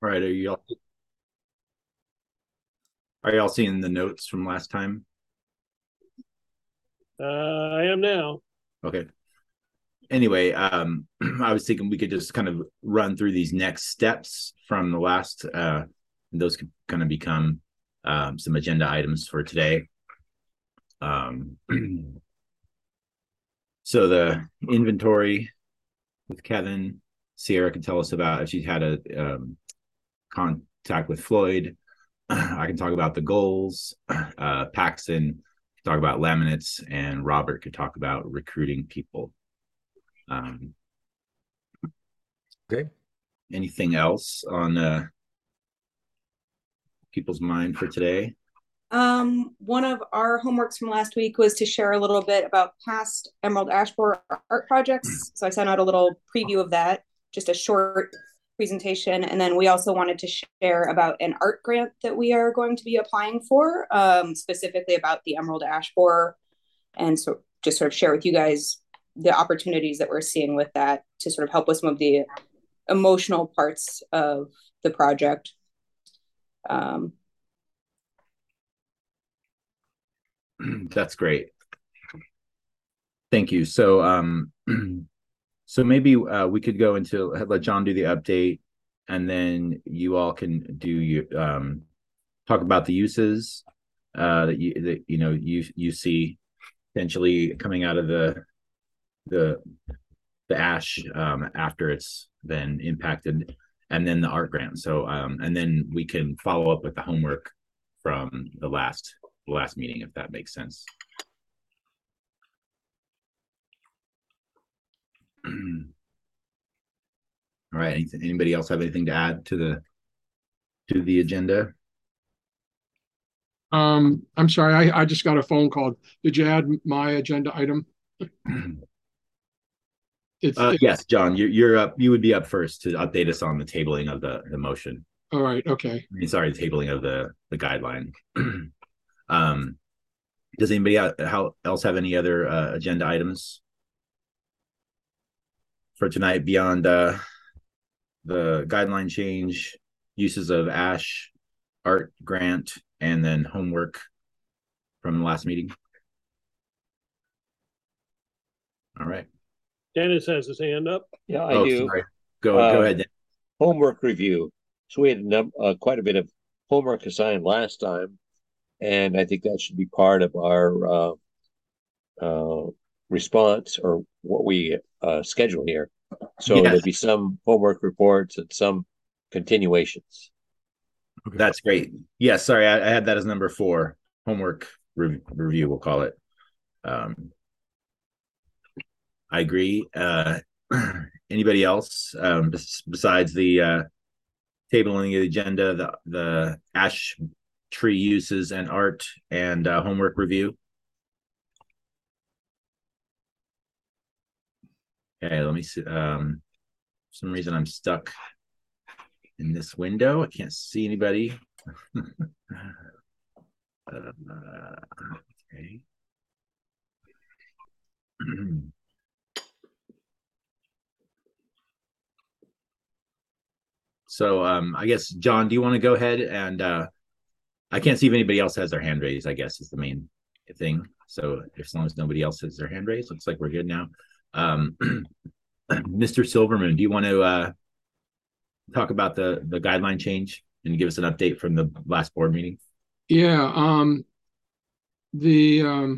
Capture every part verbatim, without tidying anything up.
All right, are you all are you all seeing the notes from last time? Uh, I am now. Okay. Anyway, um, I was thinking we could just kind of run through these next steps from the last. Uh, and those could kind of become um, some agenda items for today. Um, so the inventory with Kevin, Sierra can tell us about if she's had a um, contact with Floyd. I can talk about the goals. Uh, Paxton can talk about laminates, and Robert could talk about recruiting people. Um, Okay. Anything else on uh, people's mind for today? Um, one of our homeworks from last week was to share a little bit about past Emerald Ash Borer art projects. So I sent out a little preview of that, just a short presentation. And then we also wanted to share about an art grant that we are going to be applying for, um, specifically about the Emerald Ash Borer. And so just sort of share with you guys the opportunities that we're seeing with that to sort of help with some of the emotional parts of the project. Um, That's great. Thank you. So, um, so maybe uh, we could go into let John do the update, and then you all can do you um, talk about the uses uh, that you that you know you you see potentially coming out of the the the ash um, after it's been impacted, and then the art grant. So, um, and then we can follow up with the homework from the last the last meeting, if that makes sense. All right. Anything, anybody else have anything to add to the to the agenda? Um, I'm sorry, I, I just got a phone call. Did you add my agenda item? It's, Uh, it's yes, John, you, you're up. You would be up first to update us on the tabling of the the motion. all right. Okay. I mean, sorry, the tabling of the the guideline. um, does anybody else have any other uh, agenda items for tonight beyond uh, the guideline change, uses of ash, art grant, and then homework from the last meeting? All right. Dennis has his hand up. Yeah, I oh, do. Sorry. Go Uh, go ahead. Dan. Homework review. So we had a num- uh, quite a bit of homework assigned last time, and I think that should be part of our uh, uh, response or what we uh, schedule here. So Yes, there'll be some homework reports and some continuations. that's great. Yes, sorry, I, I had that as number four. Homework re- review, we'll call it. Um, I agree. Uh, anybody else um, besides the uh, tabling of the agenda, the the ash tree uses and art and uh, homework review? Okay, let me see. Um, for some reason I'm stuck in this window. I can't see anybody. uh, okay. So um, I guess John, do you want to go ahead and uh, I can't see if anybody else has their hand raised, I guess is the main thing. So as long as nobody else has their hand raised, looks like we're good now. Um, Mister Silverman, do you want to uh, talk about the the guideline change and give us an update from the last board meeting? Yeah. Um, the um,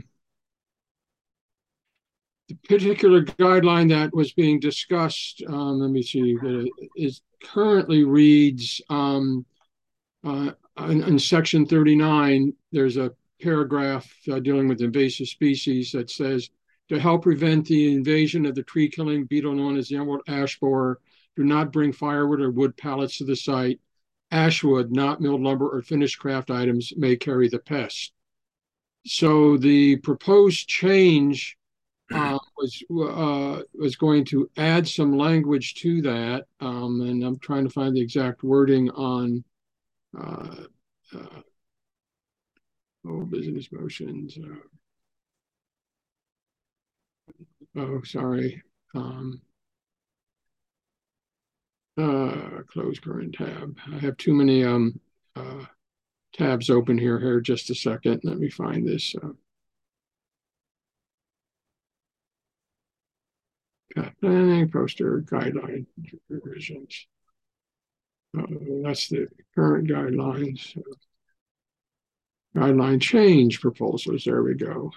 the particular guideline that was being discussed, um, let me see, is currently reads um, uh, in, in section thirty-nine, there's a paragraph uh, dealing with invasive species that says, to help prevent the invasion of the tree-killing beetle known as the emerald ash borer, do not bring firewood or wood pallets to the site. Ashwood, not milled lumber or finished craft items, may carry the pest. So the proposed change uh, was uh, was going to add some language to that, um, and I'm trying to find the exact wording on uh, uh, oh, business motions. Uh, oh, sorry. Um, Uh, close current tab. I have too many um uh, tabs open here. Here, just a second. Let me find this. Uh, planning poster guideline revisions. Uh, that's the current guidelines. Guideline change proposals. There we go.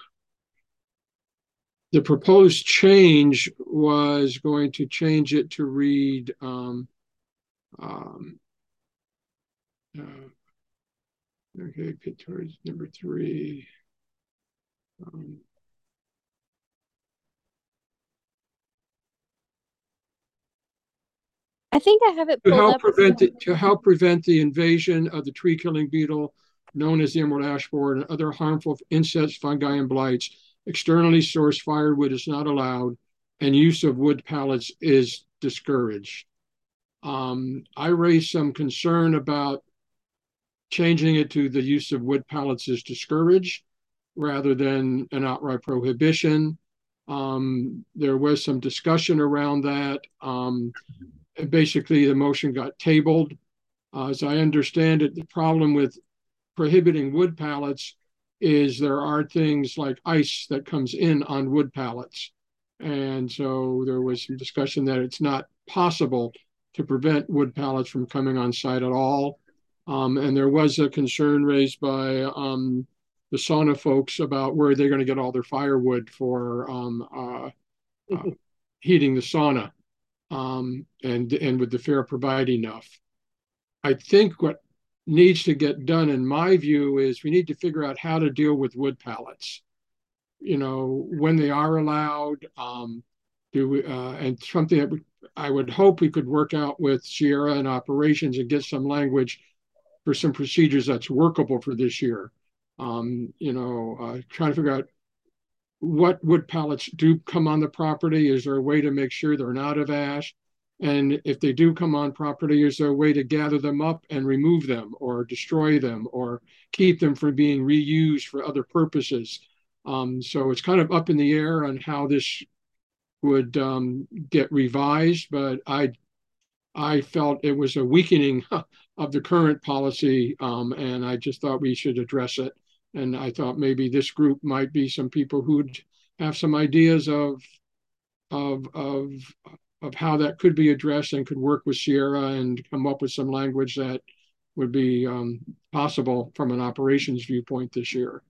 The proposed change was going to change it to read um, um, uh, okay, get towards number three. Um, I think I have it to pulled help up. prevent the, to help prevent the invasion of the tree-killing beetle, known as the emerald ash borer, and other harmful insects, fungi, and blights. Externally sourced firewood is not allowed, and use of wood pallets is discouraged. Um, I raised some concern about changing it to the use of wood pallets is discouraged rather than an outright prohibition. Um, there was some discussion around that. Um, basically, the motion got tabled. Uh, as I understand it, the problem with prohibiting wood pallets is there are things like ice that comes in on wood pallets. And so there was some discussion that it's not possible to prevent wood pallets from coming on site at all. Um, and there was a concern raised by um, the sauna folks about where they're going to get all their firewood for um, uh, uh, heating the sauna, um, and, and would the fair provide enough. I think what needs to get done, in my view, is we need to figure out how to deal with wood pallets. You know, when they are allowed, um, do we, uh, and something that we, I would hope we could work out with Sierra and operations and get some language for some procedures that's workable for this year. Um, you know, uh, trying to figure out what wood pallets do come on the property. Is there a way to make sure they're not of ash? And if they do come on property, is there a way to gather them up and remove them or destroy them or keep them from being reused for other purposes? Um, so it's kind of up in the air on how this would um, get revised, but I I felt it was a weakening of the current policy, um, and I just thought we should address it. And I thought maybe this group might be some people who'd have some ideas of of of of how that could be addressed and could work with Sierra and come up with some language that would be um, possible from an operations viewpoint this year.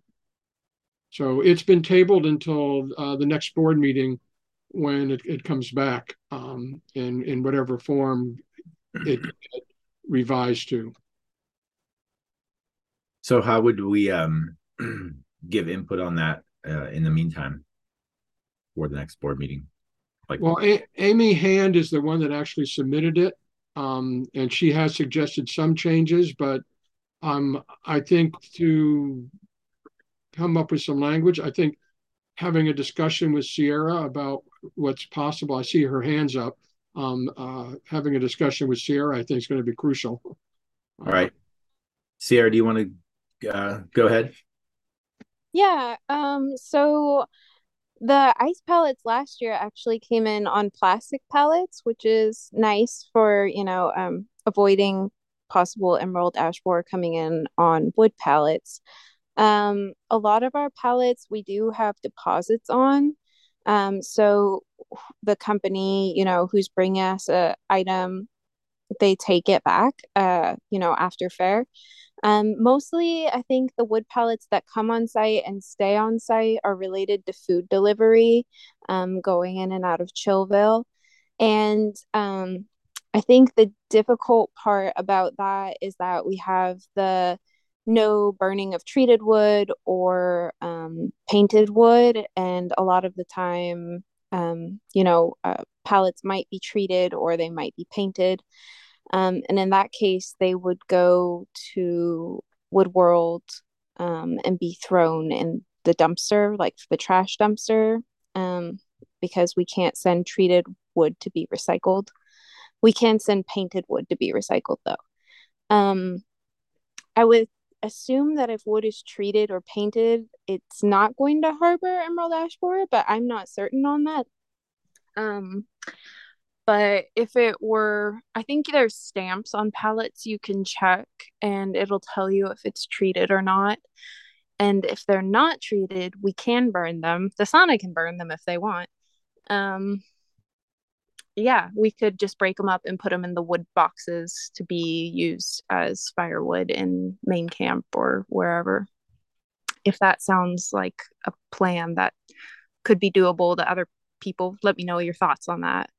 So it's been tabled until uh, the next board meeting when it, it comes back um, in, in whatever form it, it revised to. So how would we um, give input on that uh, in the meantime for the next board meeting? Like, well, A- Amy Hand is the one that actually submitted it, um, and she has suggested some changes, but um, I think to come up with some language, I think having a discussion with Sierra about what's possible. I see her hands up. Um, uh, having a discussion with Sierra, I think, is going to be crucial. All right. Sierra, do you want to uh, go ahead? Yeah. Um, so the ice pallets last year actually came in on plastic pallets, which is nice for, you know, um, avoiding possible emerald ash borer coming in on wood pallets. Um, a lot of our pallets we do have deposits on. Um, so the company, you know, who's bringing us a item, they take it back, uh, you know, after fair. Um, mostly, I think the wood pallets that come on site and stay on site are related to food delivery, um, going in and out of Chillville. And um, I think the difficult part about that is that we have the no burning of treated wood or um, painted wood. And a lot of the time, um, you know, uh, pallets might be treated or they might be painted. Um, and in that case, they would go to Wood World um, and be thrown in the dumpster, like the trash dumpster, um, because we can't send treated wood to be recycled. We can send painted wood to be recycled, though. Um, I would assume that if wood is treated or painted, it's not going to harbor emerald ash borer, but I'm not certain on that. Um, But if it were, I think there's stamps on pallets you can check and it'll tell you if it's treated or not. And if they're not treated, we can burn them. The sauna can burn them if they want. Um, yeah, we could just break them up and put them in the wood boxes to be used as firewood in main camp or wherever. If that sounds like a plan that could be doable to other people, let me know your thoughts on that.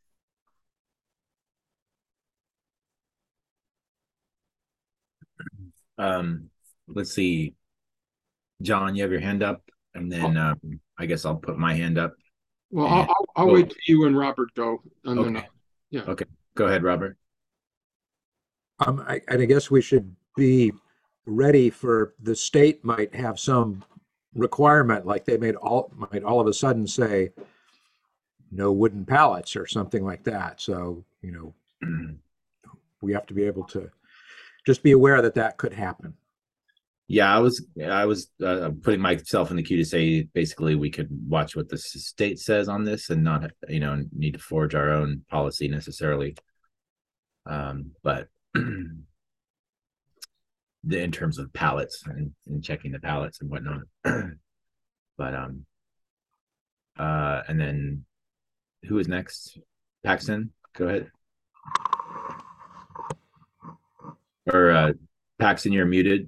Um, let's see. John, you have your hand up, and then um, I guess I'll put my hand up. Well, And- I'll, I'll Oh. wait till you and Robert go. And then, Okay. yeah. Okay. Go ahead, Robert. Um, I, and I guess we should be ready for the state might have some requirement, like they made all might all of a sudden say no wooden pallets or something like that. So, you know, we have to be able to just be aware that that could happen. Yeah, I was I was uh, putting myself in the queue to say basically we could watch what the state says on this and not, you know, need to forge our own policy necessarily. Um, but the, in terms of pallets and, and checking the pallets and whatnot. But um, uh, and then who is next? Paxton, go ahead. Or uh, Paxton, you're muted.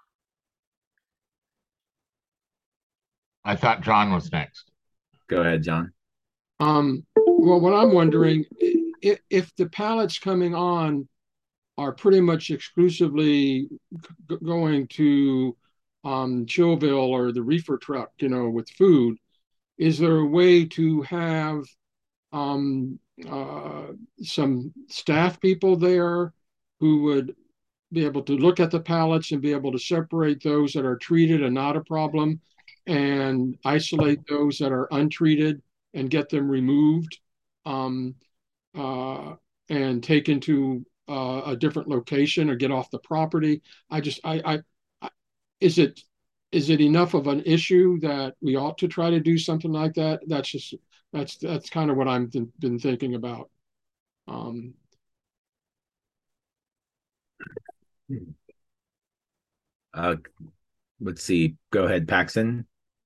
I thought John was next. Go ahead, John. Um, well, what I'm wondering, if, if the pallets coming on are pretty much exclusively g- going to um, Chillville or the reefer truck, you know, with food, is there a way to have um, uh, some staff people there who would be able to look at the pallets and be able to separate those that are treated and not a problem and isolate those that are untreated and get them removed um, uh, and taken to uh, a different location or get off the property? I just, I, I, I, is it, is it enough of an issue that we ought to try to do something like that? That's just, that's, that's kind of what I've been, been thinking about. Um, Uh, let's see. Go ahead, Paxton.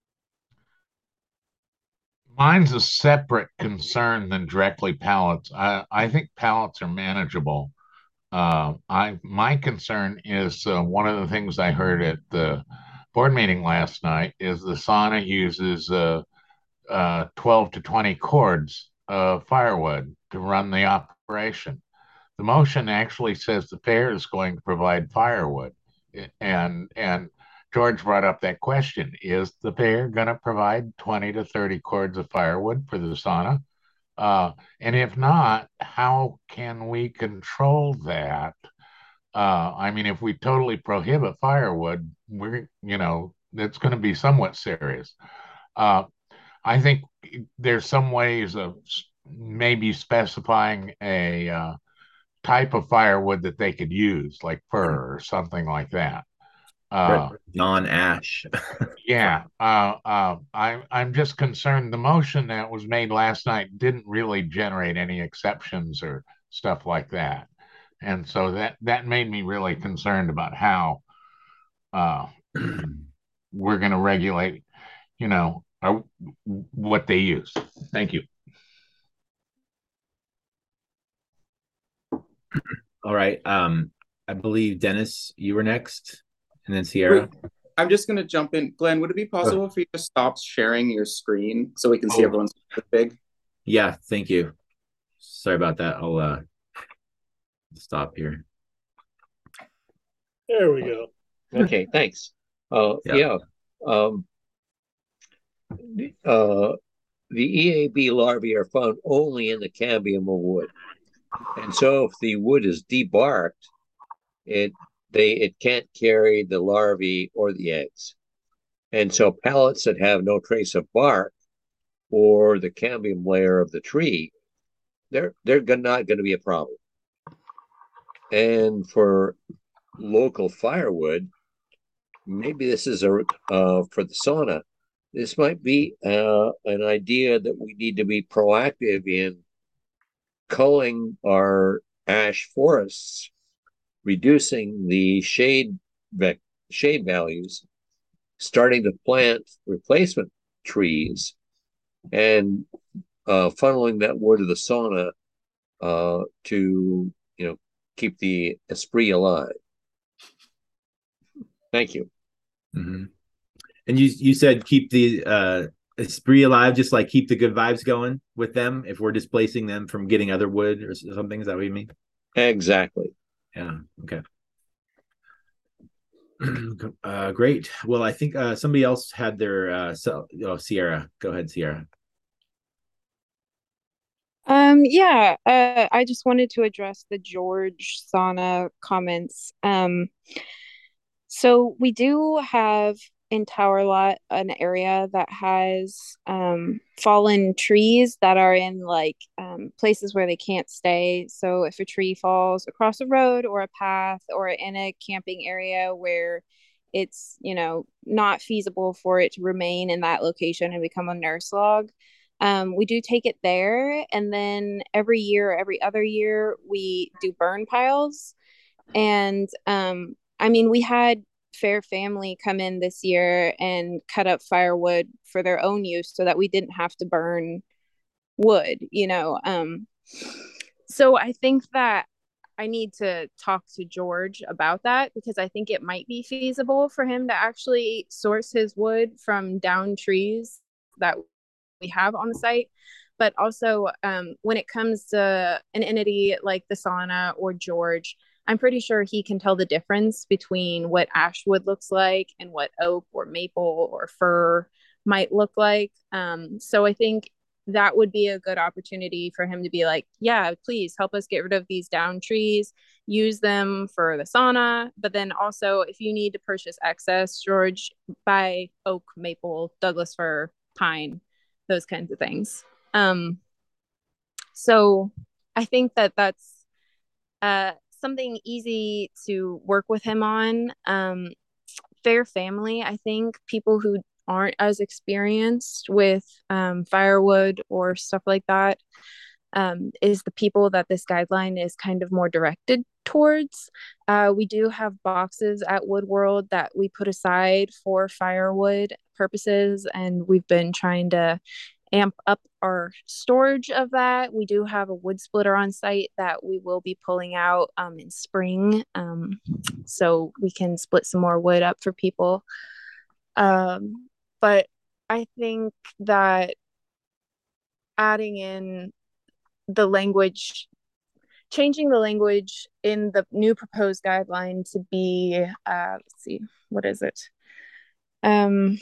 Mine's a separate concern than directly pallets. I, I think pallets are manageable. Uh, I my concern is uh, one of the things I heard at the board meeting last night is the sauna uses uh, uh, twelve to twenty cords of firewood to run the operation. The motion actually says the fair is going to provide firewood. And and George brought up that question. Is the fair going to provide twenty to thirty cords of firewood for the sauna? Uh, and if not, how can we control that? Uh, I mean, if we totally prohibit firewood, we're, you know, it's going to be somewhat serious. Uh, I think there's some ways of maybe specifying a uh, type of firewood that they could use, like fir or something like that. Uh, Non-ash. yeah, uh, uh, I, I'm just concerned the motion that was made last night didn't really generate any exceptions or stuff like that. And so that, that made me really concerned about how uh, we're going to regulate, you know, or what they use. Thank you. All right. Um, I believe Dennis, you were next, and then Sierra. Wait, I'm just gonna jump in. Glenn, would it be possible for you to stop sharing your screen so we can see Oh. everyone's big? Yeah, thank you. Sorry about that. I'll uh stop here. There we go. Okay, thanks. Uh, Yeah. yeah. Um, uh, the E A B larvae are found only in the cambium of wood. And so if the wood is debarked, it they it can't carry the larvae or the eggs. And so pellets that have no trace of bark or the cambium layer of the tree, they're they're not going to be a problem. And for local firewood, maybe this is a uh, for the sauna. This might be uh, an idea that we need to be proactive in culling our ash forests, reducing the shade shade values, starting to plant replacement trees, and uh, funneling that wood to the sauna uh, to you know keep the esprit alive. Thank you. Mm-hmm. And you you said keep the uh, esprit alive, just like keep the good vibes going with them if we're displacing them from getting other wood or something. Is that what you mean? Exactly. Yeah. Okay. Uh, great. Well, I think uh, somebody else had their uh, so, oh, Sierra. Go ahead, Sierra. Um, yeah, uh, I just wanted to address the George Sana comments. Um, so we do have in Tower Lot an area that has um, fallen trees that are in like um, places where they can't stay. So if a tree falls across a road or a path or in a camping area where it's, you know, not feasible for it to remain in that location and become a nurse log, um, we do take it there. And then every year, every other year, we do burn piles. And um, I mean, we had Fair Family come in this year and cut up firewood for their own use so that we didn't have to burn wood, you know. Um, so I think that I need to talk to George about that because I think it might be feasible for him to actually source his wood from down trees that we have on the site. But also, um, when it comes to an entity like the sauna or George, I'm pretty sure he can tell the difference between what ash wood looks like and what oak or maple or fir might look like. Um, so I think that would be a good opportunity for him to be like, yeah, please help us get rid of these down trees, use them for the sauna. But then also, if you need to purchase excess, George, buy oak, maple, Douglas fir, pine, those kinds of things. Um, so I think that that's uh, something easy to work with him on. Um, Fair Family, I think people who aren't as experienced with um, firewood or stuff like that um, is the people that this guideline is kind of more directed towards. Uh, we do have boxes at Wood World that we put aside for firewood purposes, and we've been trying to amp up our storage of that. We do have a wood splitter on site that we will be pulling out um, in spring, um, so we can split some more wood up for people. Um, but I think that adding in the language, changing the language in the new proposed guideline to be, uh, let's see, what is it? Um,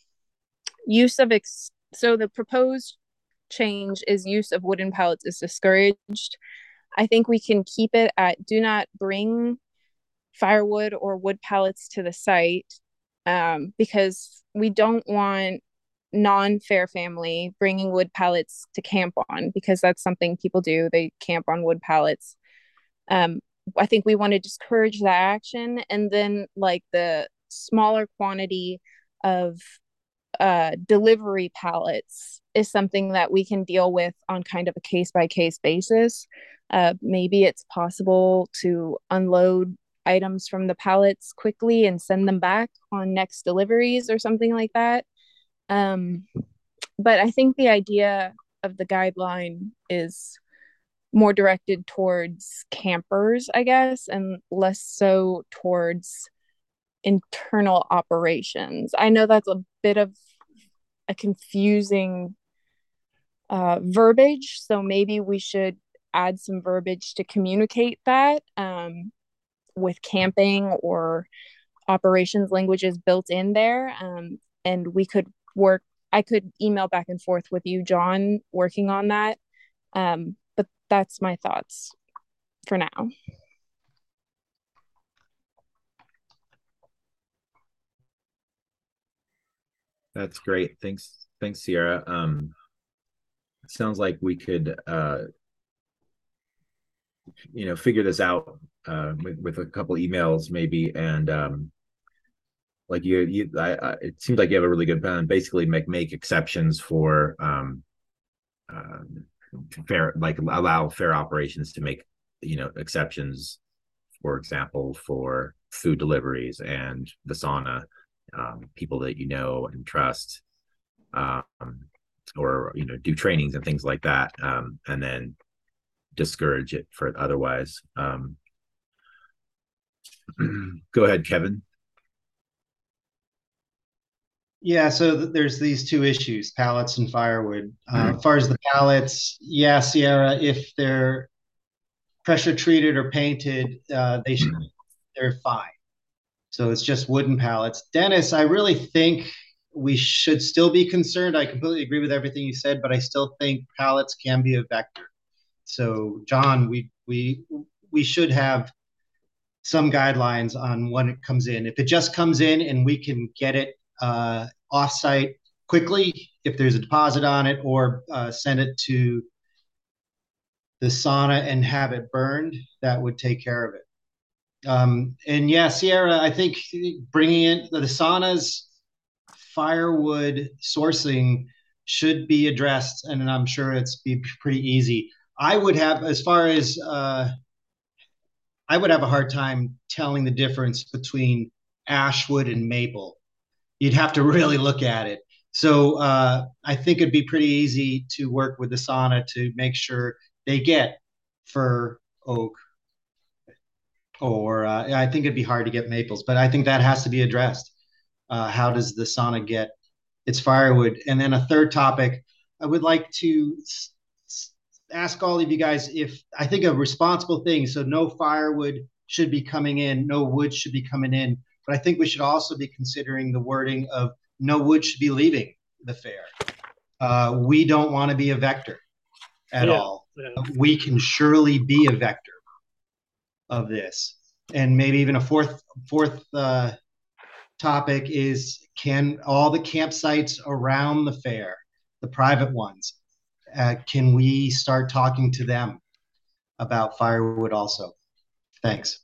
use of, ex- so the proposed change is use of wooden pallets is discouraged. I think we can keep it at do not bring firewood or wood pallets to the site um, because we don't want non-Fair Family bringing wood pallets to camp on because that's something people do. They camp on wood pallets. Um, I think we want to discourage that action. And then like the smaller quantity of uh, delivery pallets is something that we can deal with on kind of a case by case basis. Uh, maybe it's possible to unload items from the pallets quickly and send them back on next deliveries or something like that. Um, but I think the idea of the guideline is more directed towards campers, I guess, and less so towards internal operations. I know that's a bit of a confusing uh, verbiage, so maybe we should add some verbiage to communicate that um, with camping or operations languages built in there. Um, and we could work, I could email back and forth with you, John, working on that. Um, but that's my thoughts for now. That's great. Thanks. Thanks, Sierra. Um, it sounds like we could, uh, you know, figure this out uh, with, with a couple emails maybe. And um, like you, you I, I, it seems like you have a really good plan. Basically make, make exceptions for um, uh, fair, like allow fair operations to make, you know, exceptions, for example, for food deliveries and the sauna, um, people that you know and trust, um, or, you know, do trainings and things like that, um, and then discourage it for otherwise. Um, go ahead, Kevin. Yeah, so th- there's these two issues, pallets and firewood. Uh, as far as the pallets, yeah, Sierra, if they're pressure treated or painted, uh, they should, they're fine. So it's just wooden pallets. Dennis, I really think we should still be concerned. I completely agree with everything you said, but I still think pallets can be a vector. So John, we we we should have some guidelines on when it comes in. If it just comes in and we can get it uh, offsite quickly, if there's a deposit on it, or uh, send it to the sauna and have it burned, that would take care of it. Um, and yeah, Sierra, I think bringing in the, the saunas, firewood sourcing should be addressed, and I'm sure it's be pretty easy. I would have, as far as uh, I would have a hard time telling the difference between ashwood and maple. You'd have to really look at it. So uh, I think it'd be pretty easy to work with the sauna to make sure they get fir, oak, or uh, I think it'd be hard to get maples, but I think that has to be addressed. Uh, how does the sauna get its firewood? And then a third topic, I would like to s- s- ask all of you guys if I think a responsible thing. So no firewood should be coming in, no wood should be coming in, but I think we should also be considering the wording of no wood should be leaving the fair. Uh, we don't want to be a vector at Yeah, all. yeah. We can surely be a vector of this. And maybe even a fourth fourth uh, topic is, can all the campsites around the fair, the private ones, uh, can we start talking to them about firewood also? Thanks.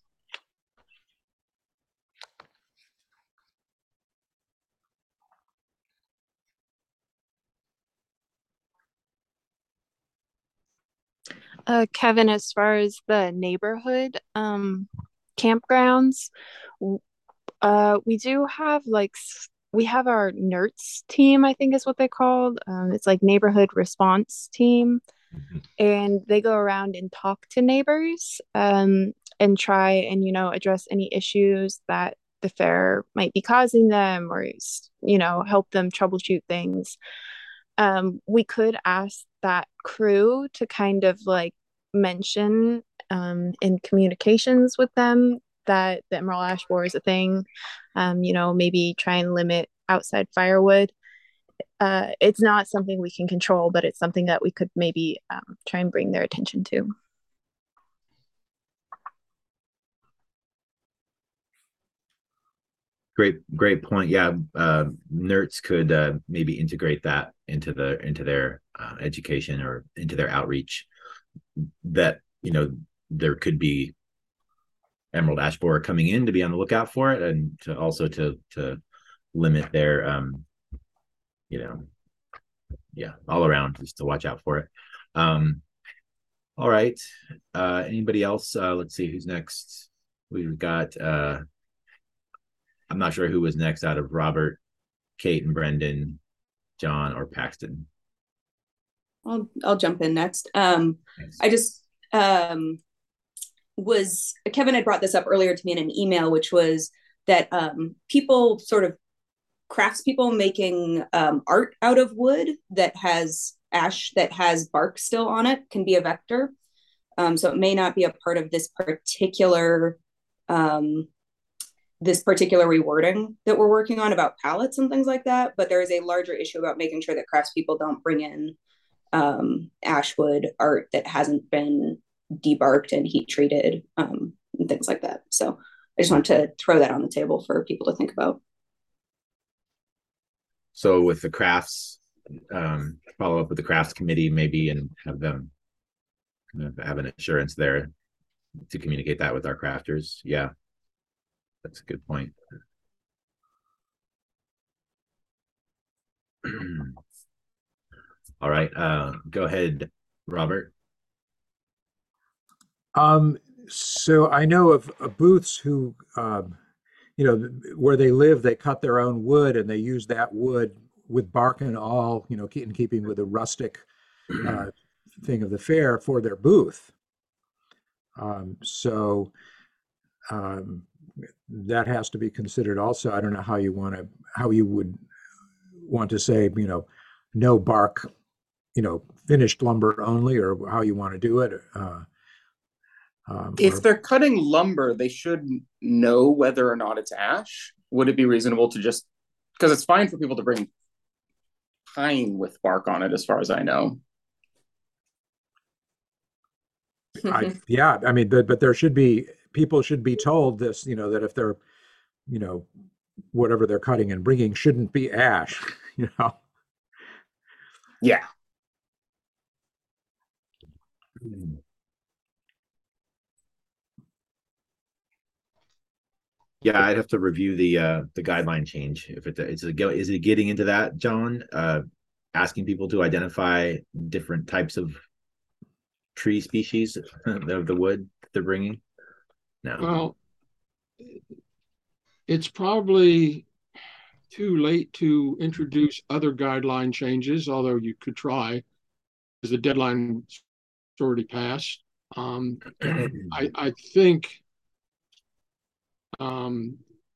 Uh, Kevin, as far as the neighborhood um, campgrounds, w- uh, we do have like s- we have our N E R T S team, I think is what they called. Um, it's like neighborhood response team, Mhm. and they go around and talk to neighbors um, and try and you know address any issues that the fair might be causing them, or you know help them troubleshoot things. Um, we could ask that crew to kind of like mention um, in communications with them that the emerald ash borer is a thing. Um, you know, maybe try and limit outside firewood. Uh, it's not something we can control, but it's something that we could maybe um, try and bring their attention to. Great, great point. Yeah, uh, N E R T S could uh, maybe integrate that into the into their uh, education or into their outreach. That, you know, there could be emerald ash borer coming in, to be on the lookout for it, and to also to to limit their um, you know, yeah, all around, just to watch out for it. Um, all right. Uh, anybody else? Uh, let's see who's next. We've got. Uh, I'm not sure who was next out of Robert, Kate, and Brendan, John, or Paxton. I'll I'll jump in next. Um, Thanks. I just um, was Kevin had brought this up earlier to me in an email, which was that um, people sort of craftspeople making um, art out of wood that has ash that has bark still on it can be a vector. Um, so it may not be a part of this particular um, this particular rewording that we're working on about pallets and things like that, but there is a larger issue about making sure that craftspeople don't bring in um, ashwood art that hasn't been debarked and heat treated um, and things like that. So I just wanted to throw that on the table for people to think about. So with the crafts, um, follow up with the crafts committee maybe, and have them kind of have an assurance there to communicate that with our crafters. Yeah, that's a good point. All right, uh, go ahead, Robert? Um, so I know of, of booths who, um, you know, where they live, they cut their own wood and they use that wood with bark and all, you know, in keeping with the rustic uh, thing of the fair for their booth. Um, so um, that has to be considered also. I don't know how you want to, how you would want to say, you know, no bark, you know, finished lumber only, or how you want to do it. Uh, um, If or, they're cutting lumber, they should know whether or not it's ash. Would it be reasonable to just, because it's fine for people to bring pine with bark on it, as far as I know. I, yeah, I mean, but, but there should be, people should be told this, you know, that if they're, you know, whatever they're cutting and bringing shouldn't be ash, you know? Yeah. Yeah, I'd have to review the uh the guideline change. If it is it go is it getting into that, John? Uh asking people to identify different types of tree species of the wood they're bringing? No. Well, it's probably too late to introduce other guideline changes, although you could try, because the deadline already passed. Um, I, I think um,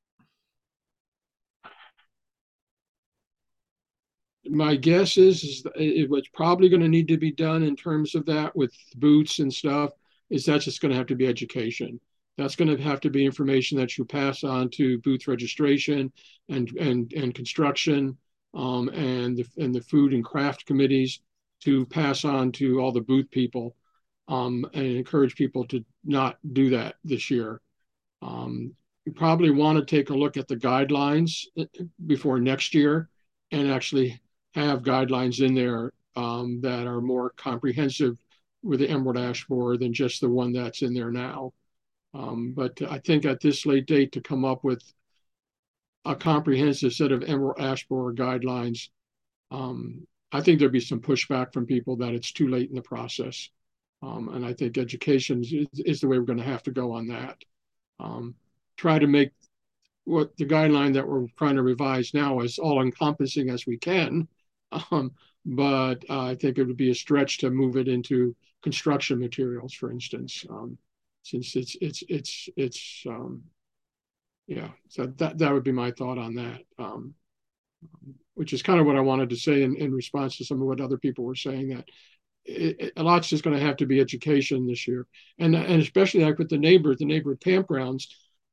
my guess is, is it, what's probably going to need to be done in terms of that with boots and stuff is that's just going to have to be education. That's going to have to be information that you pass on to booth registration and and and construction um, and the and the food and craft committees to pass on to all the booth people um, and encourage people to not do that this year. Um, you probably want to take a look at the guidelines before next year and actually have guidelines in there um, that are more comprehensive with the Emerald Ash Borer than just the one that's in there now. Um, but I think at this late date to come up with a comprehensive set of Emerald Ash Borer guidelines, um, I think there'd be some pushback from people that it's too late in the process. Um, and I think education is, is the way we're going to have to go on that. Um, try to make what the guideline that we're trying to revise now as all encompassing as we can. Um, but uh, I think it would be a stretch to move it into construction materials, for instance, um, since it's, it's, it's, it's, um, yeah, so that, that would be my thought on that, um, which is kind of what I wanted to say in, in response to some of what other people were saying, that it, it, a lot's just going to have to be education this year. And, and especially like with the neighbors, the neighborhood campgrounds,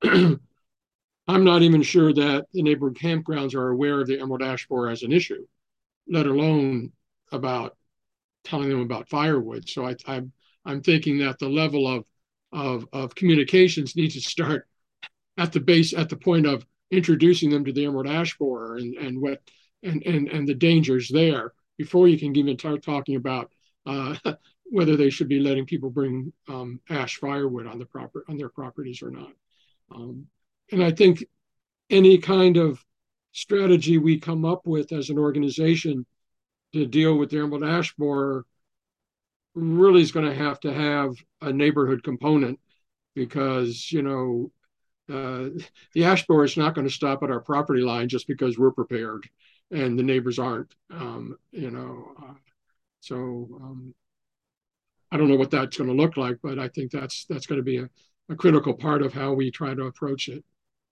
I'm not even sure that the neighborhood campgrounds are aware of the Emerald Ash Borer as an issue, let alone about telling them about firewood. So I, I'm I'm thinking that the level of of of communications needs to start at the base, at the point of introducing them to the Emerald Ash Borer and and what and and and the dangers there before you can even start talking about uh, whether they should be letting people bring um, ash firewood on the proper on their properties or not. Um, and I think any kind of strategy we come up with as an organization to deal with the Emerald Ash Borer really is going to have to have a neighborhood component, because, you know, uh, the ash borer is not going to stop at our property line just because we're prepared and the neighbors aren't, um, you know. Uh, so um, I don't know what that's going to look like, but I think that's that's going to be a, a critical part of how we try to approach it.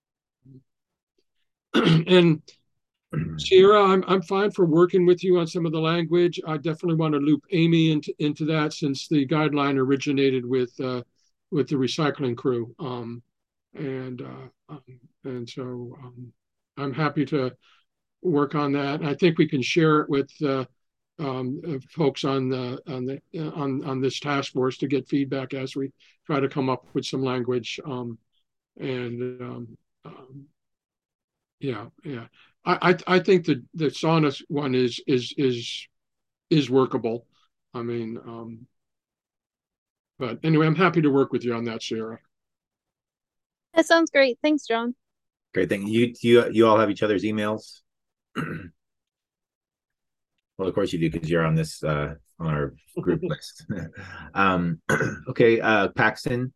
And Sierra, I'm I'm fine for working with you on some of the language. I definitely want to loop Amy into into that, since the guideline originated with uh, with the recycling crew, um, and uh, um, and so um, I'm happy to work on that. I think we can share it with uh, um, uh, folks on the on the uh, on on this task force to get feedback as we try to come up with some language. Um, and um, um, yeah, yeah. I, I I think that the sauna one is is is is workable. I mean, um, but anyway, I'm happy to work with you on that, Sarah. That sounds great. Thanks, John. Great thing. You you you all have each other's emails. Well, of course you do, because you're on this uh, on our group list. um, okay, uh, Paxton.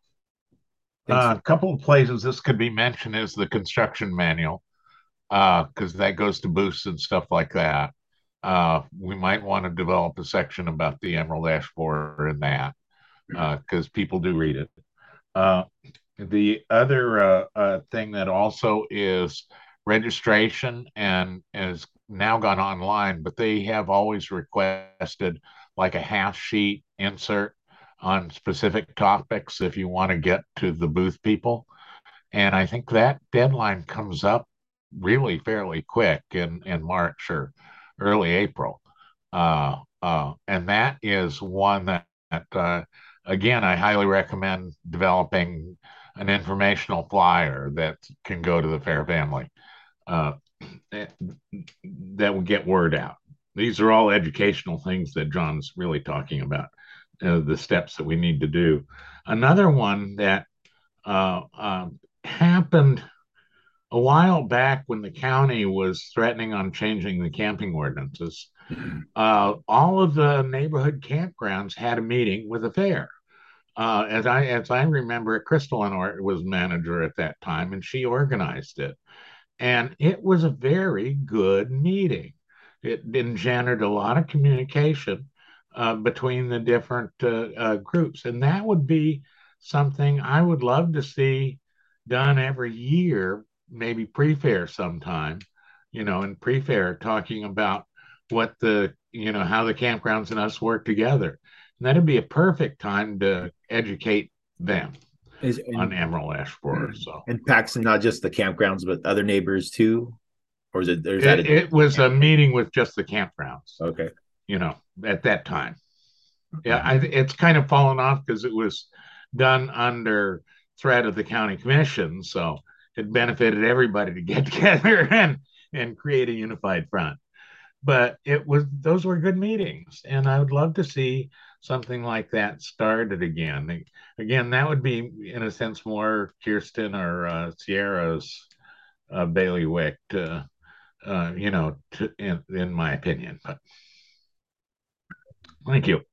Uh, a couple of places this could be mentioned is the construction manual, because uh, that goes to booths and stuff like that. Uh, we might want to develop a section about the emerald ash borer in that, because uh, people do read it. Uh, the other uh, uh, thing that also is registration and has now gone online, but they have always requested like a half sheet insert on specific topics if you want to get to the booth people. And I think that deadline comes up really fairly quick in, in March or early April. Uh, uh, and that is one that, that uh, again, I highly recommend developing an informational flyer that can go to the fair family. Uh, that, that would get word out. These are all educational things that John's really talking about, uh, the steps that we need to do. Another one that uh, uh, happened a while back when the county was threatening on changing the camping ordinances, uh, all of the neighborhood campgrounds had a meeting with the fair. Uh, as I as I remember, Crystal Lenore was manager at that time, and she organized it. And it was a very good meeting. It engendered a lot of communication uh, between the different uh, uh, groups. And that would be something I would love to see done every year, maybe pre-fair sometime, you know, in pre-fair talking about what the, you know, how the campgrounds and us work together. And that'd be a perfect time to educate them. Is, and, on emerald ash borer. So and Paxton, not just the campgrounds, but other neighbors too, or is it? There's it, that a, it was a meeting with just the campgrounds. Okay, you know, at that time, yeah, I, it's kind of fallen off because it was done under threat of the county commission, so it benefited everybody to get together and and create a unified front. But it was those were good meetings, and I would love to see something like that started again. Again, that would be, in a sense, more Kirsten or uh, Sierra's uh, bailiwick, to, uh, you know, to, in, in my opinion. But thank you.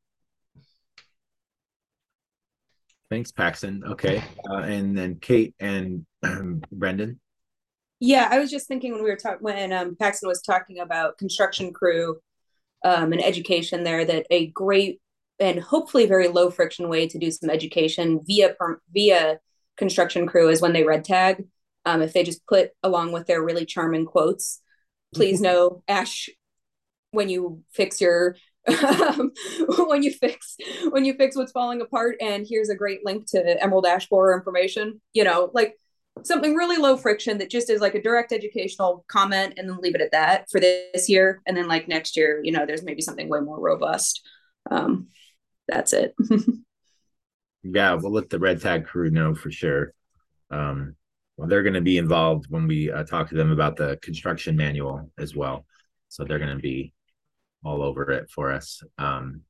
Thanks, Paxton. Okay, uh, and then Kate and um, Brendan. Yeah, I was just thinking when we were talking when um, Paxton was talking about construction crew um, and education there, that a great and hopefully very low friction way to do some education via via construction crew is when they red tag. Um, if they just put along with their really charming quotes, please know, Ash, when you fix your um, when you fix when you fix what's falling apart, and here's a great link to emerald ash borer information. You know, like something really low friction that just is like a direct educational comment, and then leave it at that for this year. And then like next year, you know, there's maybe something way more robust. Um, that's it. Yeah, we'll let the red tag crew know for sure. Um, well, they're going to be involved when we uh, talk to them about the construction manual as well. So they're going to be all over it for us. Um,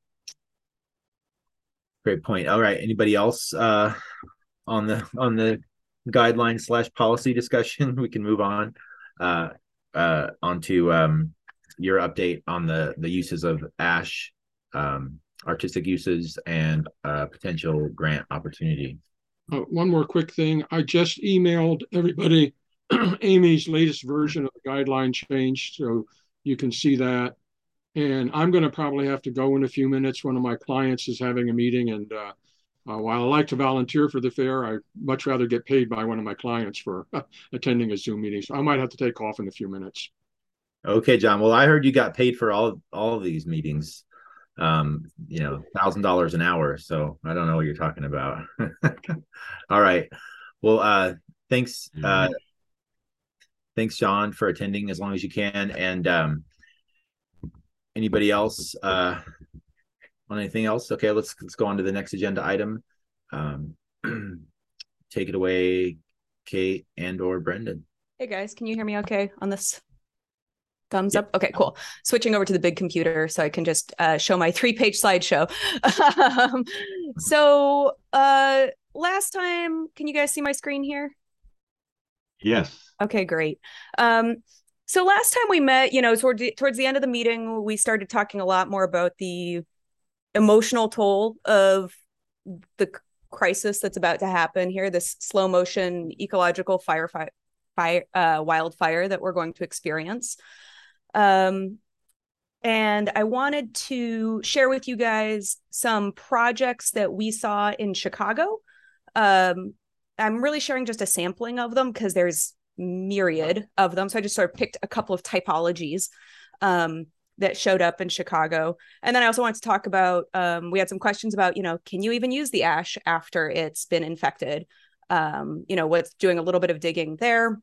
great point. All right. Anybody else uh, on the on the guideline slash policy discussion? We can move on uh, uh, onto um, your update on the the uses of ash. Um, artistic uses and uh, potential grant opportunity. Uh, one more quick thing. I just emailed everybody Amy's latest version of the guideline change, so you can see that. And I'm going to probably have to go in a few minutes. One of my clients is having a meeting, and uh, uh, while I like to volunteer for the fair, I'd much rather get paid by one of my clients for uh, attending a Zoom meeting. So I might have to take off in a few minutes. Okay, John. Well, I heard you got paid for all all of these meetings. Um, you know, thousand dollars an hour. So I don't know what you're talking about. All right. Well, uh, thanks, uh, thanks, John, for attending as long as you can. And um, anybody else uh, on anything else? Okay, let's let's go on to the next agenda item. Um, take it away, Kate and or Brendan. Hey guys, can you hear me okay on this? Thumbs up. Okay, cool. Switching over to the big computer so I can just uh, show my three-page slideshow. um, so uh, last time, can you guys see my screen here? Yes. Okay, great. Um, So last time we met, you know, toward the, towards the end of the meeting, we started talking a lot more about the emotional toll of the crisis that's about to happen here, this slow motion ecological fire, fire, fire uh, wildfire that we're going to experience. Um, and I wanted to share with you guys some projects that we saw in Chicago. Um, I'm really sharing just a sampling of them because there's myriad of them. So I just sort of picked a couple of typologies um, that showed up in Chicago. And then I also wanted to talk about, um, we had some questions about, you know, can you even use the ash after it's been infected? Um, you know, what's doing a little bit of digging there.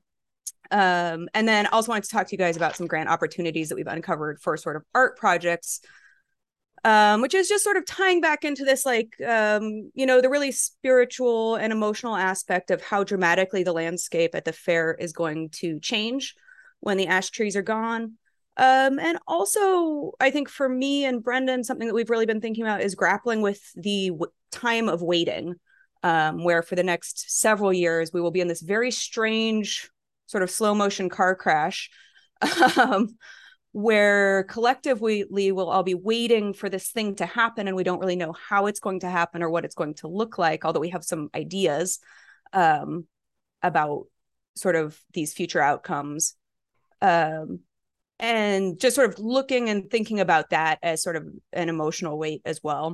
Um, and then also wanted to talk to you guys about some grant opportunities that we've uncovered for sort of art projects, um, which is just sort of tying back into this, like, um, you know, the really spiritual and emotional aspect of how dramatically the landscape at the fair is going to change when the ash trees are gone. Um, and also, I think for me and Brendan, something that we've really been thinking about is grappling with the w- time of waiting, um, where for the next several years, we will be in this very strange sort of slow motion car crash, um, where collectively we'll all be waiting for this thing to happen, and we don't really know how it's going to happen or what it's going to look like, although we have some ideas um, about sort of these future outcomes. Um, and just sort of looking and thinking about that as sort of an emotional weight as well.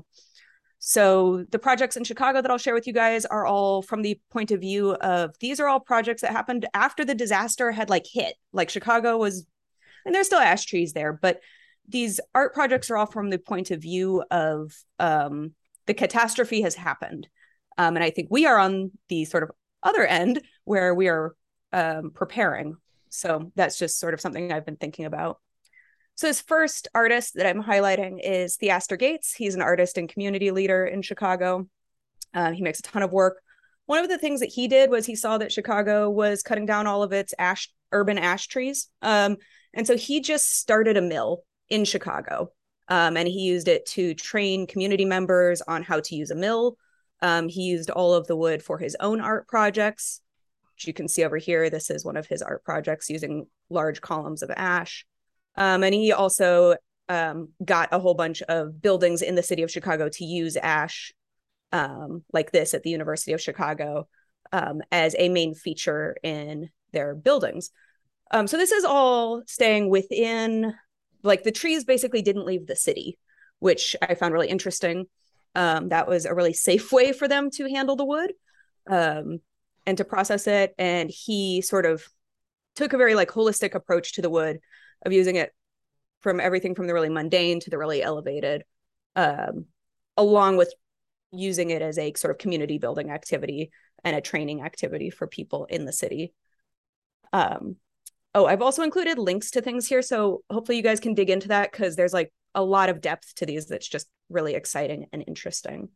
So the projects in Chicago that I'll share with you guys are all from the point of view of, these are all projects that happened after the disaster had like hit, like Chicago was, and there's still ash trees there, but these art projects are all from the point of view of um, the catastrophe has happened. Um, and I think we are on the sort of other end where we are um, preparing. So that's just sort of something I've been thinking about. So this first artist that I'm highlighting is Theaster Gates. He's an artist and community leader in Chicago. Uh, he makes a ton of work. One of the things that he did was he saw that Chicago was cutting down all of its ash, urban ash trees. Um, and so he just started a mill in Chicago. Um, and he used it to train community members on how to use a mill. Um, he used all of the wood for his own art projects, which you can see over here. This is one of his art projects using large columns of ash. Um, and he also um, got a whole bunch of buildings in the city of Chicago to use ash um, like this at the University of Chicago um, as a main feature in their buildings. Um, so this is all staying within, like the trees basically didn't leave the city, which I found really interesting. Um, that was a really safe way for them to handle the wood um, and to process it. And he sort of took a very like holistic approach to the wood, of using it from everything from the really mundane to the really elevated, um, along with using it as a sort of community building activity and a training activity for people in the city. Um, oh, I've also included links to things here, so hopefully you guys can dig into that because there's like a lot of depth to these that's just really exciting and interesting.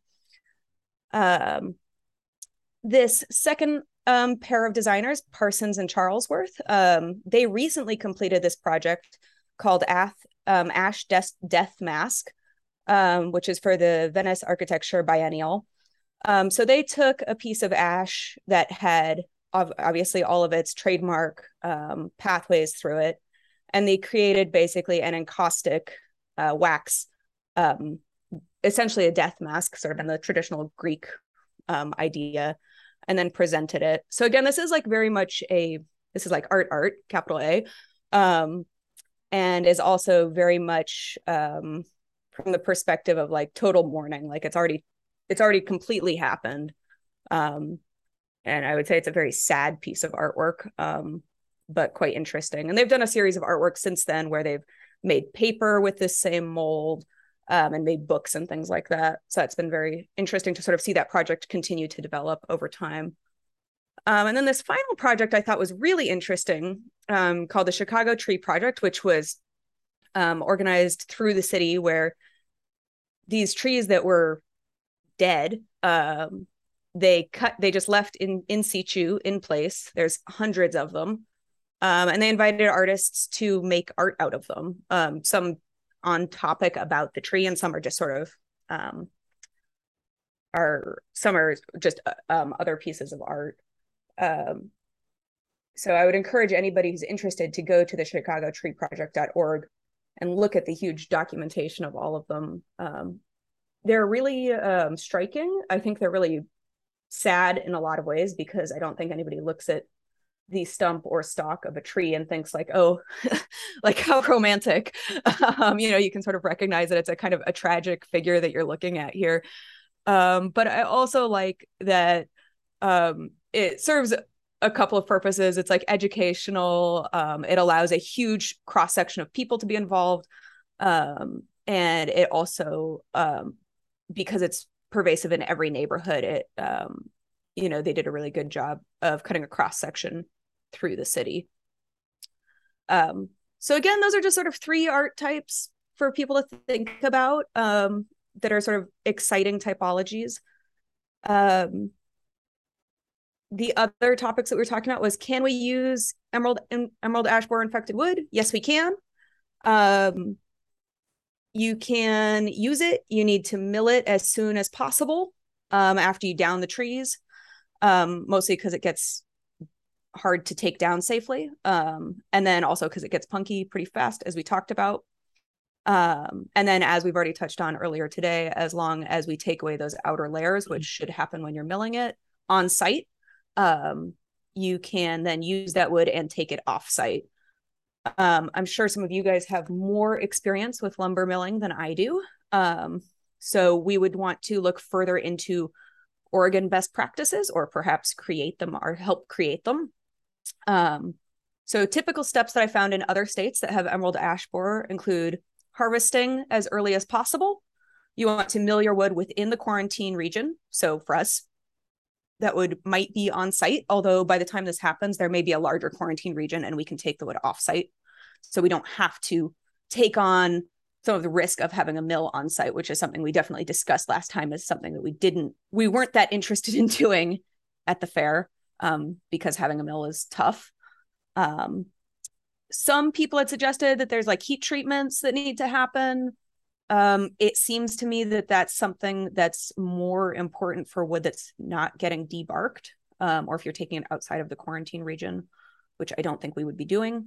Um, this second um, pair of designers, Parsons and Charlesworth, um, they recently completed this project called Ath, um, Ash Death, Death Mask, um, which is for the Venice Architecture Biennial. Um, so they took a piece of ash that had ov- obviously all of its trademark um, pathways through it, and they created basically an encaustic uh, wax, um, essentially a death mask, sort of in the traditional Greek um, idea, and then presented it. So again, this is like very much a, this is like art, art, capital A, um, and is also very much um, from the perspective of like total mourning, like it's already, it's already completely happened. Um, and I would say it's a very sad piece of artwork, um, but quite interesting. And they've done a series of artwork since then where they've made paper with this same mold, Um, and made books and things like that. So it's been very interesting to sort of see that project continue to develop over time. Um, and then this final project I thought was really interesting, um, called the Chicago Tree Project, which was um, organized through the city, where these trees that were dead, um, they cut, they just left in, in situ, in place. There's hundreds of them. Um, and they invited artists to make art out of them. Um, some on topic about the tree, and some are just sort of um are some are just um other pieces of art. Um so I would encourage anybody who's interested to go to the chicago tree project dot org and look at the huge documentation of all of them. Um, they're really um, striking. I think they're really sad in a lot of ways, because I don't think anybody looks at the stump or stalk of a tree and thinks like, oh, like how romantic. Um, you know, you can sort of recognize that it's a kind of a tragic figure that you're looking at here. Um, but I also like that um, it serves a couple of purposes. It's like educational. Um, it allows a huge cross section of people to be involved. Um, and it also, um, because it's pervasive in every neighborhood, it, um, you know, they did a really good job of cutting a cross section through the city. Um, so again, those are just sort of three art types for people to think about um, that are sort of exciting typologies. Um, the other topics that we were talking about was, can we use emerald emerald ash borer infected wood? Yes, we can. Um, you can use it. You need to mill it as soon as possible um, after you down the trees, um, mostly because it gets hard to take down safely. Um, and then also because it gets punky pretty fast, as we talked about. Um, and then, as we've already touched on earlier today, as long as we take away those outer layers, which should happen when you're milling it on site, um, you can then use that wood and take it off site. Um, I'm sure some of you guys have more experience with lumber milling than I do. Um, so we would want to look further into Oregon best practices, or perhaps create them or help create them. Um, so typical steps that I found in other states that have emerald ash borer include harvesting as early as possible. You want to mill your wood within the quarantine region. So for us, that would might be on site, although by the time this happens, there may be a larger quarantine region and we can take the wood off site. So we don't have to take on some of the risk of having a mill on site, which is something we definitely discussed last time as something that we didn't, we weren't that interested in doing at the fair um, because having a mill is tough. Um, some people had suggested that there's like heat treatments that need to happen. Um, it seems to me that that's something that's more important for wood that's not getting debarked, um, or if you're taking it outside of the quarantine region, which I don't think we would be doing.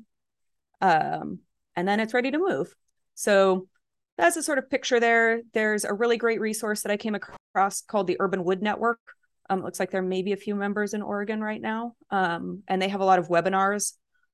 Um, and then it's ready to move. So that's a sort of picture there. There's a really great resource that I came across called the Urban Wood Network. Um, it looks like there may be a few members in Oregon right now, um, and they have a lot of webinars.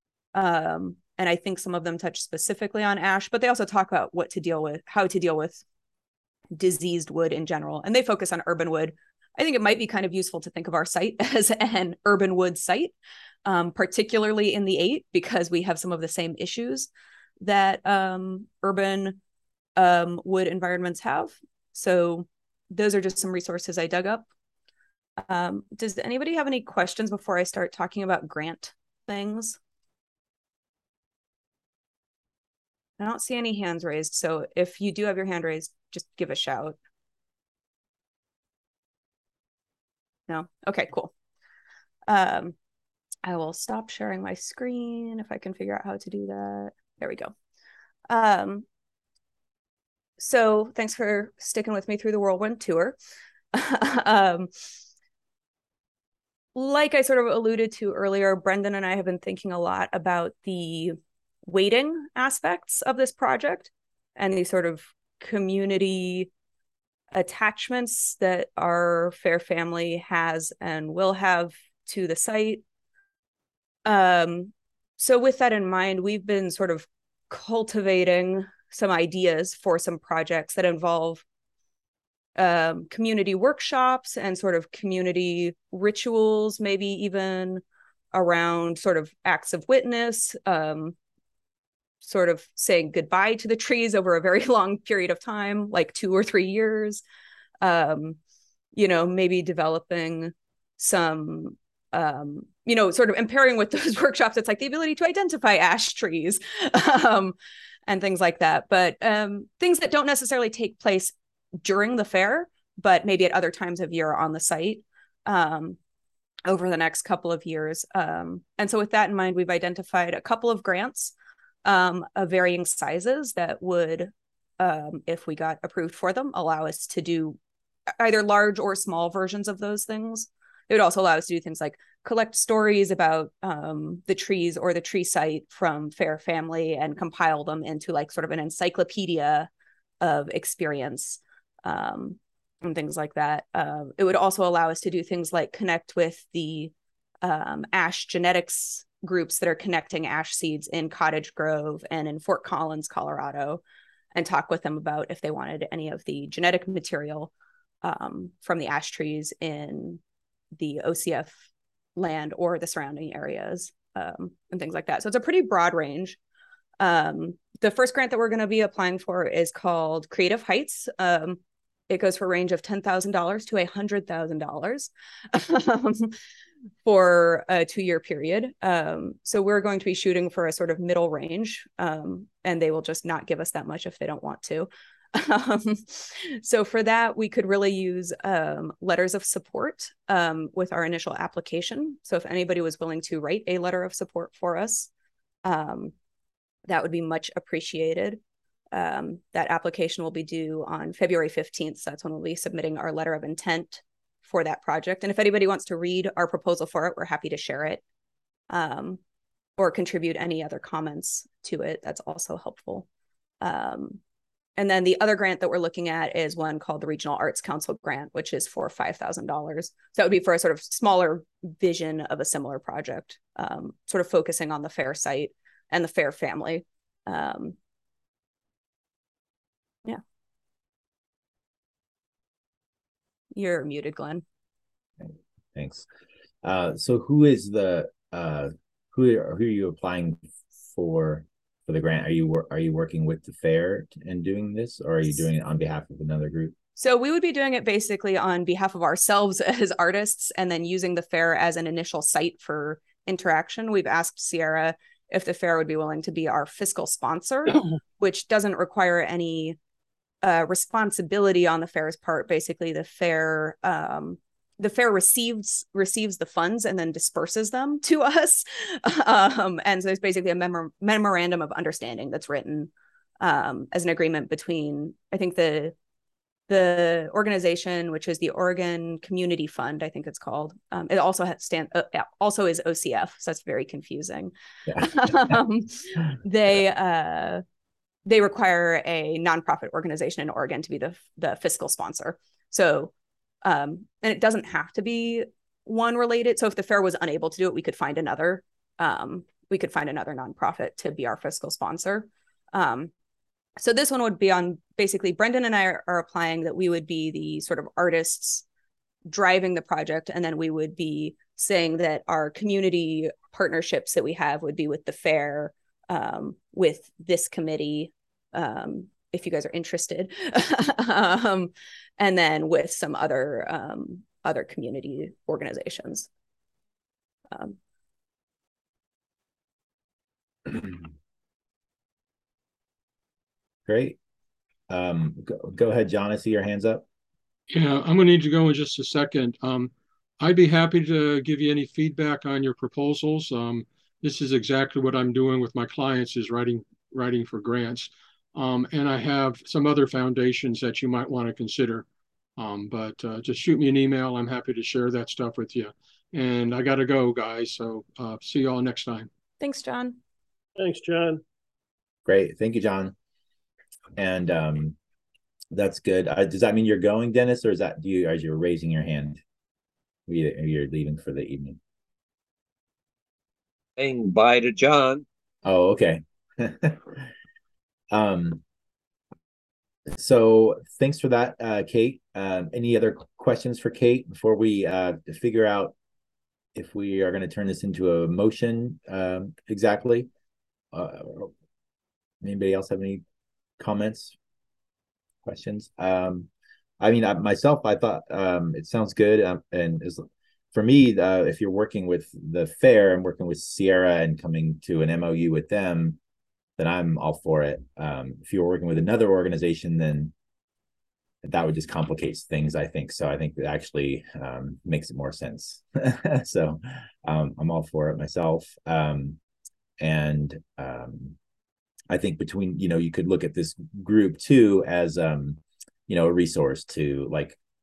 Um, and I think some of them touch specifically on ash, but they also talk about what to deal with, how to deal with diseased wood in general. And they focus on urban wood. I think it might be kind of useful to think of our site as an urban wood site, um, particularly in the eight, because we have some of the same issues that um, urban um, wood environments have. So those are just some resources I dug up. Um, does anybody have any questions before I start talking about grant things? I don't see any hands raised, so if you do have your hand raised, just give a shout. No? Okay, cool. Um, I will stop sharing my screen if I can figure out how to do that. There we go. Um, so thanks for sticking with me through the whirlwind tour. um, like I sort of alluded to earlier, Brendan and I have been thinking a lot about the weighting aspects of this project and the sort of community attachments that our fair family has and will have to the site. Um, so with that in mind, we've been sort of cultivating some ideas for some projects that involve um, community workshops and sort of community rituals, maybe even around sort of acts of witness, um, sort of saying goodbye to the trees over a very long period of time, like two or three years, um, you know, maybe developing some, um, you know, sort of impairing with those workshops. It's like the ability to identify ash trees um, and things like that. But um, things that don't necessarily take place during the fair, but maybe at other times of year on the site um, over the next couple of years. Um, and so with that in mind, we've identified a couple of grants um, of varying sizes that would, um, if we got approved for them, allow us to do either large or small versions of those things. It would also allow us to do things like collect stories about um, the trees or the tree site from Fair Family and compile them into like sort of an encyclopedia of experience um, and things like that. Uh, it would also allow us to do things like connect with the um, ash genetics groups that are connecting ash seeds in Cottage Grove and in Fort Collins, Colorado, and talk with them about if they wanted any of the genetic material um, from the ash trees in the O C F land or the surrounding areas um, and things like that. So it's a pretty broad range. Um, the first grant that we're going to be applying for is called Creative Heights. Um, it goes for a range of ten thousand dollars to one hundred thousand dollars um, for a two-year period. Um, so we're going to be shooting for a sort of middle range, um, and they will just not give us that much if they don't want to. Um, so for that, we could really use um, letters of support um, with our initial application. So if anybody was willing to write a letter of support for us, um, that would be much appreciated. Um, that application will be due on February fifteenth. So that's when we'll be submitting our letter of intent for that project. And if anybody wants to read our proposal for it, we're happy to share it um, or contribute any other comments to it. That's also helpful. Um, and then the other grant that we're looking at is one called the Regional Arts Council grant, which is for five thousand dollars. So that would be for a sort of smaller vision of a similar project, um, sort of focusing on the Fair site and the Fair family. Um, yeah. You're muted, Glenn. Thanks. Uh, so who is the uh, who are, who are you applying for for the grant? Are you are you working with the fair and doing this, or are you doing it on behalf of another group? So we would be doing it basically on behalf of ourselves as artists, and then using the fair as an initial site for interaction. We've asked Sierra if the fair would be willing to be our fiscal sponsor, which doesn't require any uh, responsibility on the fair's part. Basically, the fair um, the fair receives receives the funds and then disperses them to us. Um, and so there's basically a mem- memorandum of understanding that's written um, as an agreement between, I think, the the organization, which is the Oregon Community Fund, I think it's called. Um, it also has stand uh, also is O C F, so that's very confusing. Yeah. um, they uh, they require a nonprofit organization in Oregon to be the the fiscal sponsor. So. Um, and it doesn't have to be one related. So if the fair was unable to do it, we could find another, um, we could find another nonprofit to be our fiscal sponsor. Um, so this one would be on basically Brendan and I are, are applying that we would be the sort of artists driving the project. And then we would be saying that our community partnerships that we have would be with the fair, um, with this committee, um, if you guys are interested, um, and then with some other um, other community organizations. Um, Great. Um, go, go ahead, John. I see your hands up. Yeah, I'm going to need to go in just a second. Um, I'd be happy to give you any feedback on your proposals. Um, this is exactly what I'm doing with my clients, is writing writing for grants. Um, and I have some other foundations that you might want to consider. Um, but uh, just shoot me an email. I'm happy to share that stuff with you. And I got to go, guys. So uh, see you all next time. Thanks, John. Thanks, John. Great. Thank you, John. And um, that's good. Uh, does that mean you're going, Dennis, or is that do you as you're raising your hand? You're leaving for the evening. Saying bye to John. Oh, okay. Um, so thanks for that, uh, Kate. Um, any other questions for Kate before we uh, figure out if we are going to turn this into a motion um, exactly? Uh, anybody else have any comments, questions? Um, I mean, I, myself, I thought um, it sounds good. Um, and is, for me, uh, if you're working with the fair and working with Sierra and coming to an M O U with them, then I'm all for it. Um, if you're working with another organization, then that would just complicate things, I think. So I think that actually um, makes it more sense. So um, I'm all for it myself. Um, and um, I think between, you know, you could look at this group too as, um, you know, a resource to like,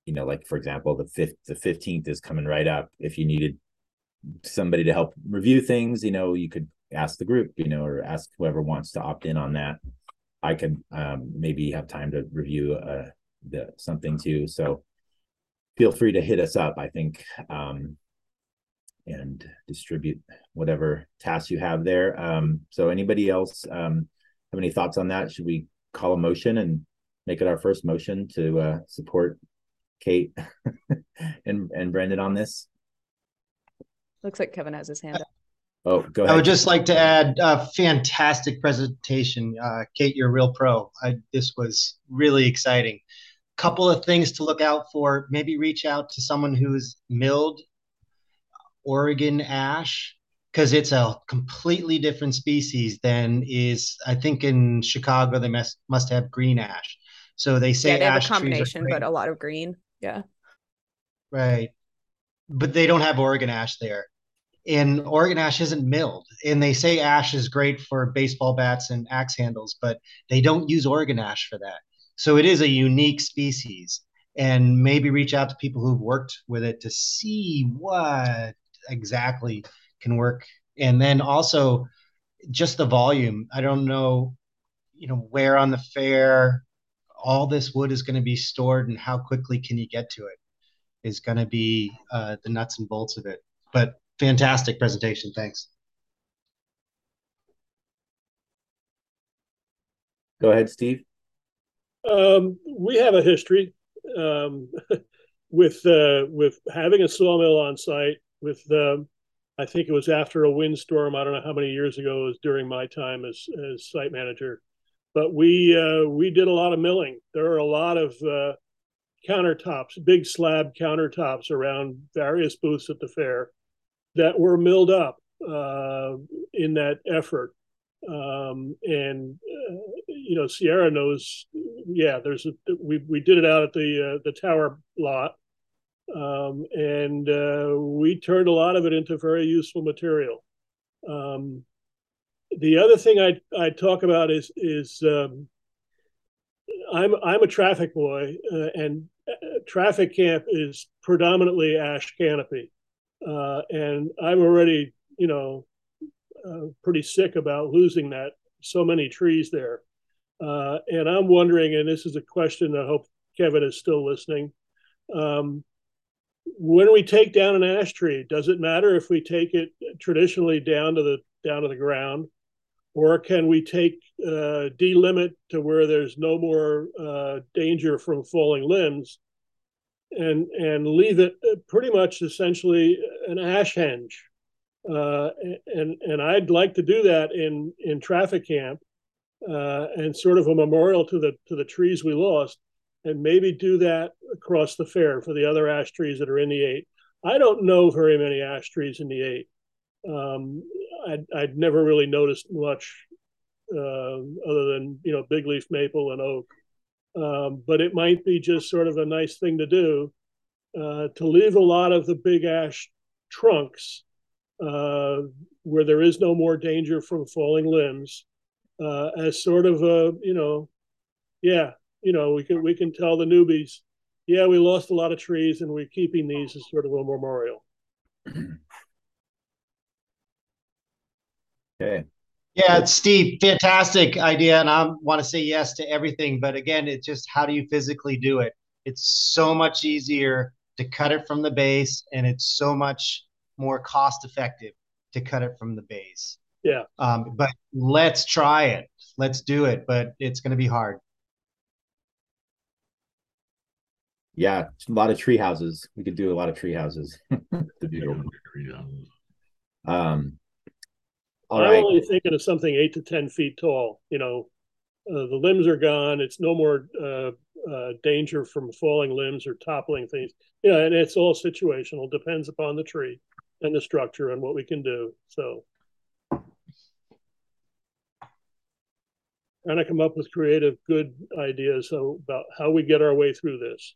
you know, like for example, the fifth, the fifteenth is coming right up. If you needed somebody to help review things, you know, you could ask the group, you know, or ask whoever wants to opt in on that. I could um, maybe have time to review uh, the something too. So feel free to hit us up, I think, um, and distribute whatever tasks you have there. Um, so anybody else um, have any thoughts on that? Should we call a motion and make it our first motion to uh, support Kate and, and Brendan on this? Looks like Kevin has his hand up. Oh, go ahead. I would just like to add a fantastic presentation. Uh, Kate, you're a real pro. I, this was really exciting. Couple of things to look out for. Maybe reach out to someone who's milled Oregon ash, because it's a completely different species than is, I think in Chicago, they must, must have green ash. So they say Yeah, they have a ash trees are combination, great. but a lot of green. Yeah. Right. But they don't have Oregon ash there. And Oregon ash isn't milled. And they say ash is great for baseball bats and axe handles, but they don't use Oregon ash for that. So it is a unique species. And maybe reach out to people who've worked with it to see what exactly can work. And then also just the volume. I don't know, you know, where on the fair all this wood is going to be stored and how quickly can you get to it is going to be uh, the nuts and bolts of it. But fantastic presentation. Thanks. Go ahead, Steve. Um, we have a history um, with uh, with having a sawmill on site. With um, I think it was after a windstorm. I don't know how many years ago. It was during my time as as site manager, but we uh, we did a lot of milling. There are a lot of uh, countertops, big slab countertops around various booths at the fair that were milled up uh, in that effort. Um, and uh, you know, Sierra knows. Yeah, there's a we we did it out at the uh, the tower lot, um, and uh, we turned a lot of it into very useful material. Um, the other thing I I talk about is is um, I'm I'm a traffic boy, uh, and uh, traffic camp is predominantly ash canopy, uh, and I'm already you know uh, pretty sick about losing that so many trees there. Uh, and I'm wondering, and this is a question I hope Kevin is still listening. Um, when we take down an ash tree, does it matter if we take it traditionally down to the down to the ground, or can we take uh, delimit to where there's no more uh, danger from falling limbs, and and leave it pretty much essentially an ash henge? Uh, and and I'd like to do that in in traffic camp. Uh, and sort of a memorial to the to the trees we lost, and maybe do that across the fair for the other ash trees that are in the eight. I don't know very many ash trees in the eight. Um, I'd, I'd never really noticed much uh, other than you know big leaf maple and oak. Um, but it might be just sort of a nice thing to do uh, to leave a lot of the big ash trunks uh, where there is no more danger from falling limbs. Uh, as sort of a, you know, yeah, you know, we can we can tell the newbies, yeah, we lost a lot of trees, and we're keeping these as sort of a memorial. Okay. Yeah, Steve, fantastic idea, and I want to say yes to everything. But again, it's just how do you physically do it? It's so much easier to cut it from the base, and it's so much more cost effective to cut it from the base. Yeah. Um, but let's try it. Let's do it. But it's going to be hard. Yeah, a lot of tree houses. We could do a lot of tree houses. um, all I'm right. only thinking of something eight to ten feet tall. You know, uh, the limbs are gone. It's no more uh, uh, danger from falling limbs or toppling things. You know, and it's all situational. Depends upon the tree and the structure and what we can do. So. Trying to come up with creative, good ideas so about how we get our way through this.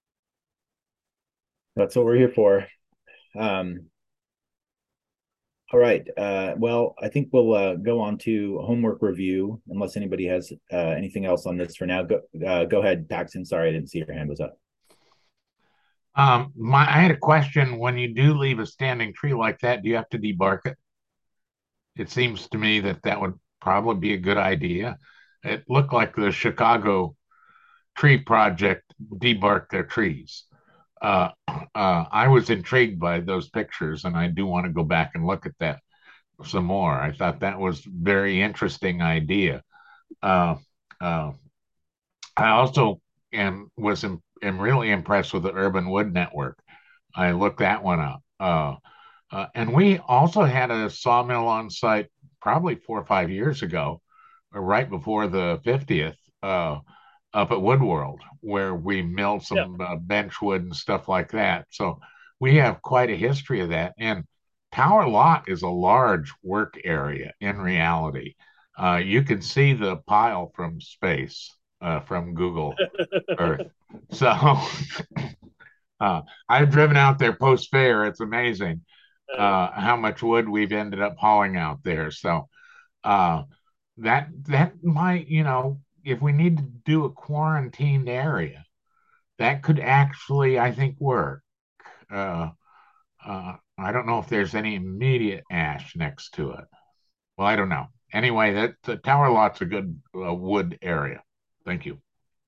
That's what we're here for. Um, All right. Uh, well, I think we'll uh, go on to homework review, unless anybody has uh, anything else on this for now. Go, uh, go ahead, Paxton. Sorry, I didn't see your hand was up. Um, my, I had a question. When you do leave a standing tree like that, do you have to debark it? It seems to me that that would probably be a good idea. It looked like the Chicago Tree Project debarked their trees. Uh, uh, I was intrigued by those pictures, and I do want to go back and look at that some more. I thought that was very interesting idea. Uh, uh, I also am was am, am really impressed with the Urban Wood Network. I looked that one up. Uh, uh, and we also had a sawmill on site probably four or five years ago, or right before the fiftieth, uh, up at Wood World, where we milled some Yeah. uh, bench wood and stuff like that. So we have quite a history of that. And Tower Lot is a large work area in reality. Uh, you can see the pile from space, uh, from Google Earth. So uh, I've driven out there post fair. It's amazing uh, how much wood we've ended up hauling out there. So uh, that that might, you know, if we need to do a quarantined area, that could actually, I think, work. Uh, uh, I don't know if there's any immediate ash next to it. Well, I don't know. Anyway, that the Tower Lot's a good uh, wood area. Thank you.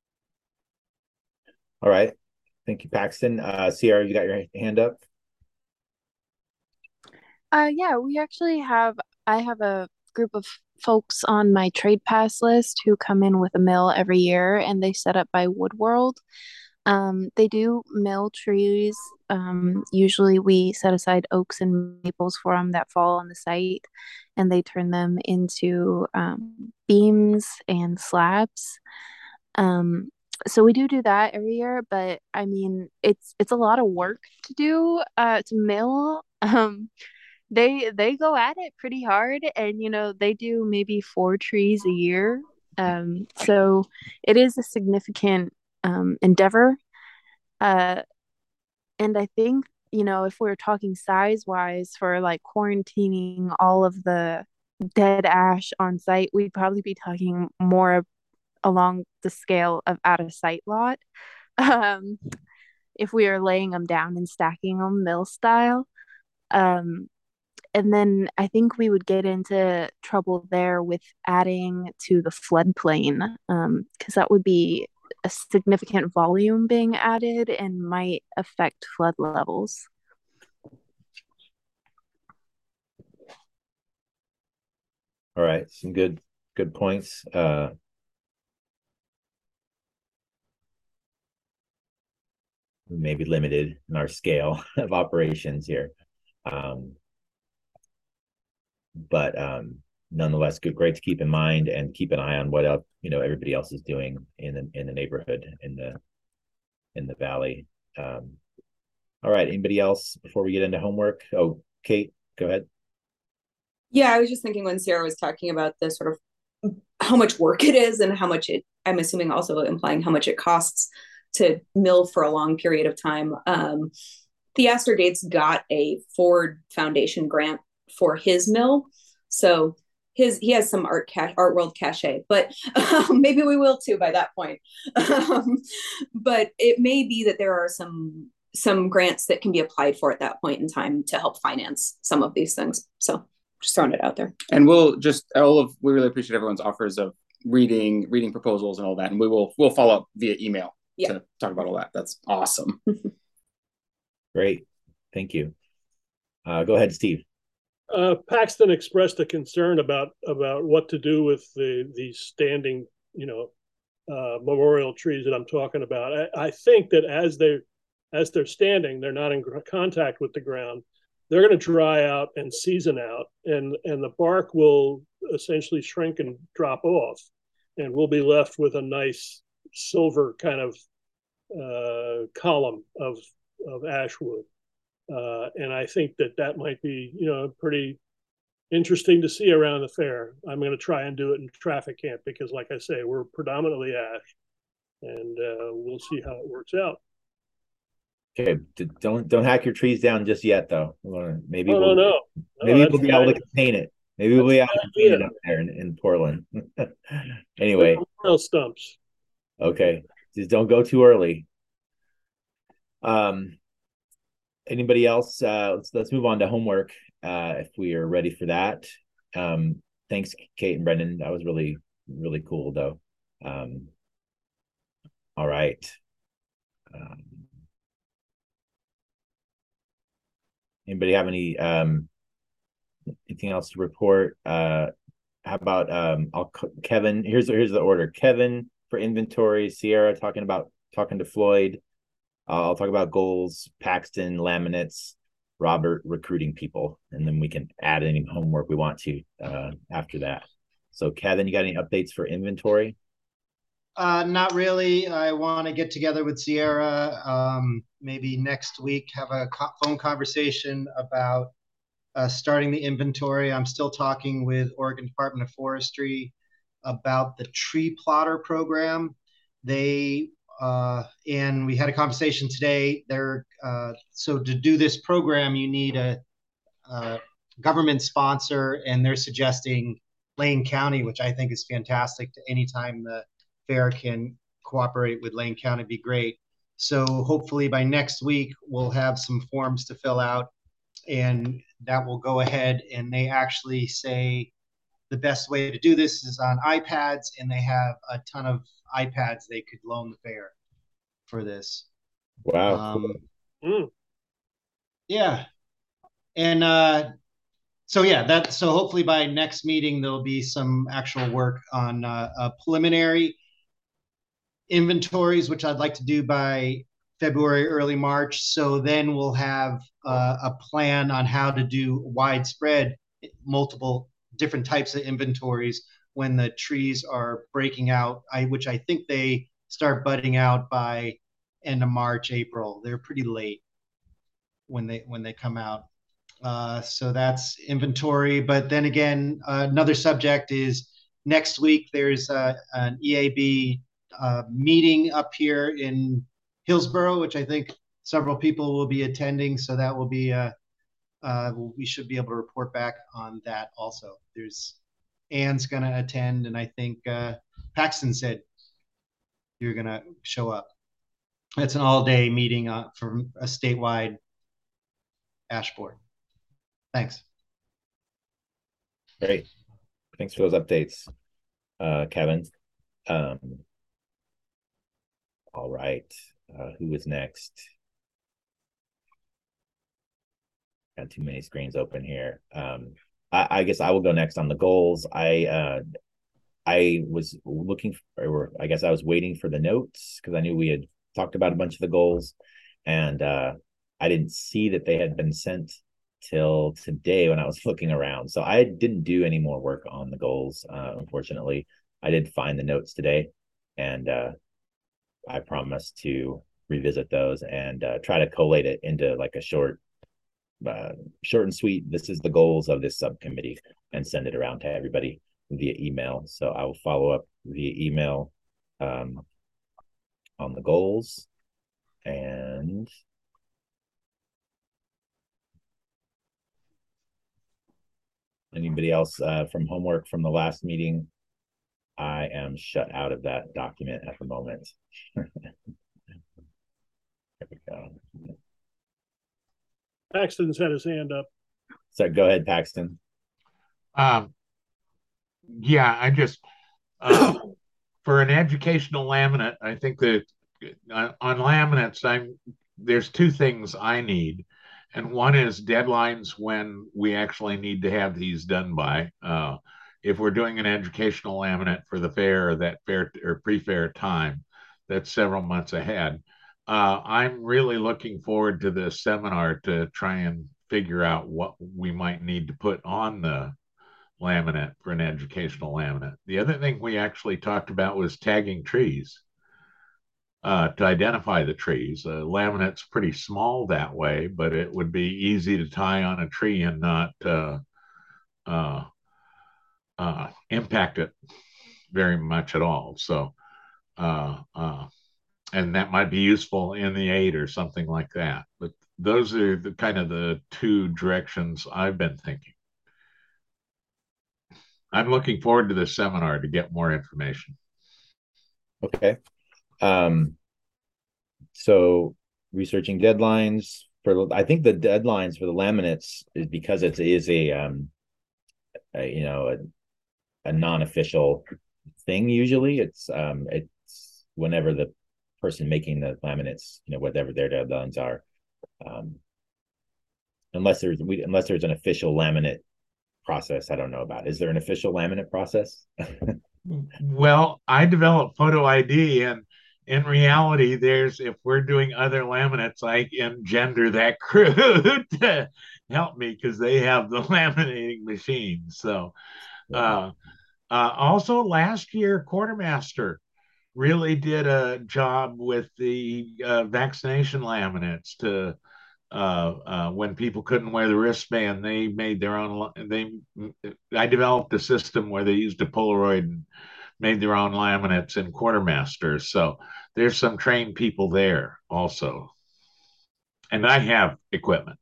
All right. Thank you, Paxton. Uh, Sierra, you got your hand up? Uh, yeah, we actually have, I have a group of folks on my trade pass list who come in with a mill every year and they set up by Wood World. Um, they do mill trees. Um, usually we set aside oaks and maples for them that fall on the site and they turn them into um, beams and slabs. Um, so we do do that every year, but I mean, it's it's a lot of work to do uh, to mill. Um, they they go at it pretty hard and you know they do maybe four trees a year, um so it is a significant um endeavor, uh and I think you know if we're talking size wise for like quarantining all of the dead ash on site, we'd probably be talking more along the scale of out of sight lot, um if we are laying them down and stacking them mill style. um And then I think we would get into trouble there with adding to the floodplain, um, because that would be a significant volume being added and might affect flood levels. All right, some good good points. Uh, maybe limited in our scale of operations here. Um, but um, nonetheless, good, great to keep in mind and keep an eye on what up you know everybody else is doing in the in the neighborhood in the in the valley. Um, all right, anybody else before we get into homework? Oh, Kate, go ahead. Yeah, I was just thinking when Sierra was talking about the sort of how much work it is and how much it, I'm assuming also implying how much it costs to mill for a long period of time. Um, Theaster Gates got a Ford Foundation grant for his mill. So his he has some art ca- art world cachet, but um, maybe we will too by that point. Um, but it may be that there are some some grants that can be applied for at that point in time to help finance some of these things. So just throwing it out there. And we'll just all of we really appreciate everyone's offers of reading reading proposals and all that, and we will we'll follow up via email yeah. to talk about all that. That's awesome. Great, thank you. Uh, go ahead, Steve. Uh, Paxton expressed a concern about about what to do with the the standing, you know, uh, memorial trees that I'm talking about. I, I think that as they as they're standing, they're not in contact with the ground. They're going to dry out and season out, and and the bark will essentially shrink and drop off, and we'll be left with a nice silver kind of uh, column of of ash wood. Uh, and I think that that might be, you know, pretty interesting to see around the fair. I'm going to try and do it in traffic camp because, like I say, we're predominantly ash, and uh, we'll see how it works out. Okay, d- don't don't hack your trees down just yet, though. We'll- Maybe No, no, we'll no. No, maybe that's we'll be the able to idea. contain it. Maybe we'll That's be the able to contain it idea. up there in, in Portland. They're Anyway, memorial stumps. okay, just don't go too early. Um, anybody else? Uh, let's let's move on to homework. Uh, if we are ready for that. Um, thanks, Kate and Brendan. That was really really cool, though. Um, all right. Um, anybody have any um anything else to report? Uh, how about um, I'll Kevin. Here's here's the order. Kevin for inventory. Sierra talking about talking to Floyd. Uh, I'll talk about goals. Paxton laminates. Robert recruiting people, and then we can add any homework we want to uh, after that. So, Kevin, you got any updates for inventory? Uh, not really. I want to get together with Sierra um, maybe next week, have a co- phone conversation about uh, starting the inventory. I'm still talking with Oregon Department of Forestry about the tree plotter program. They uh, and we had a conversation today. They're uh, so to do this program, you need a, a government sponsor, and they're suggesting Lane County, which I think is fantastic. To anytime the fair can cooperate with Lane County, be great. So hopefully by next week we'll have some forms to fill out, and that will go ahead. And they actually say the best way to do this is on iPads, and they have a ton of iPads they could loan the fair for this. Wow. Um, Mm. yeah. And uh, so, yeah, that, so hopefully by next meeting, there'll be some actual work on uh, a preliminary inventories, which I'd like to do by February, early March. So then we'll have uh, a plan on how to do widespread, multiple different types of inventories when the trees are breaking out, I, which I think they start budding out by end of March, April. They're pretty late when they when they come out. Uh, so that's inventory. But then again, uh, another subject is next week there's uh, an E A B uh, meeting up here in Hillsborough, which I think several people will be attending. So that will be, uh, uh, we should be able to report back on that also. There's Anne's going to attend, and I think uh, Paxton said you're going to show up. It's an all-day meeting uh, for a statewide ash board. Thanks. Great. Thanks for those updates, uh, Kevin. Um, all right. Uh, who is next? Got too many screens open here. Um, I, I guess I will go next on the goals. I uh, I was looking for, or I guess I was waiting for the notes because I knew we had talked about a bunch of the goals, and uh, I didn't see that they had been sent till today when I was looking around. So I didn't do any more work on the goals, uh, unfortunately. I did find the notes today, and uh, I promised to revisit those and uh, try to collate it into like a short, uh, short and sweet. This is the goals of this subcommittee, and send it around to everybody via email. So I will follow up via email um, on the goals. And anybody else uh, from homework from the last meeting? I am shut out of that document at the moment. There we go. Paxton's had his hand up. So go ahead, Paxton. Um, yeah, I just, uh, for an educational laminate, I think that on, on laminates, I'm, there's two things I need. And one is deadlines when we actually need to have these done by. Uh, if we're doing an educational laminate for the fair or that fair or pre-fair time, that's several months ahead. Uh, I'm really looking forward to this seminar to try and figure out what we might need to put on the laminate for an educational laminate. The other thing we actually talked about was tagging trees uh, to identify the trees. Uh, laminate's pretty small that way, but it would be easy to tie on a tree and not uh, uh, uh, impact it very much at all. So uh, uh, and that might be useful in the eight or something like that. But those are the kind of the two directions I've been thinking. I'm looking forward to this seminar to get more information. Okay. Um, so researching deadlines for, I think the deadlines for the laminates is because it is a, um, a you know, a, a non-official thing. Usually it's, um, it's whenever the person making the laminates, you know, whatever their deadlines are, um, unless there's, we, unless there's an official laminate process. I don't know about. Is there an official laminate process? Well, I developed Photo I D, and in reality, there's, if we're doing other laminates, I engender that crew to help me because they have the laminating machine. So, uh, uh, also last year, Quartermaster really did a job with the uh, vaccination laminates to. Uh, uh, when people couldn't wear the wristband, they made their own. They, I developed a system where they used a Polaroid and made their own laminates in Quartermaster. So there's some trained people there also, and I have equipment.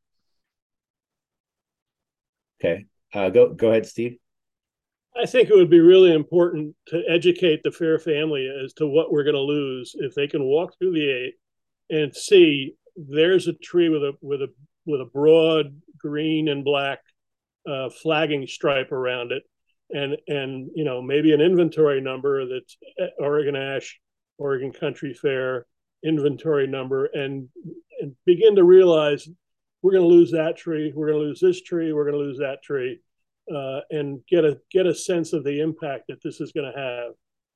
Okay, uh, go go ahead, Steve. I think it would be really important to educate the Fair family as to what we're going to lose if they can walk through the eight and see. There's a tree with a with a with a broad green and black uh, flagging stripe around it, and and you know maybe an inventory number that's Oregon Ash, Oregon Country Fair inventory number, and and begin to realize we're going to lose that tree, we're going to lose this tree, we're going to lose that tree, uh, and get a get a sense of the impact that this is going to have.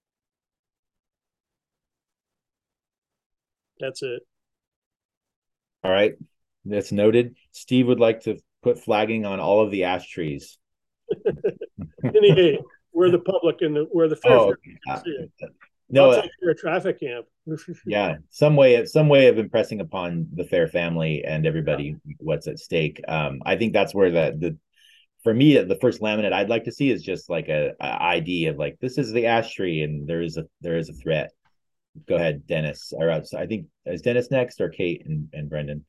That's it. All right, that's noted. Steve would like to put flagging on all of the ash trees. Anyway, we're the public and the we're the fair. Oh, fair okay. No, I'll take your traffic camp. Yeah, some way of some way of impressing upon the Fair family and everybody yeah. what's at stake. Um, I think that's where the the for me the first laminate I'd like to see is just like a, a I D of like this is the ash tree and there is a there is a threat. Go ahead, Dennis. Or uh, I think is Dennis next or Kate and, and Brendan?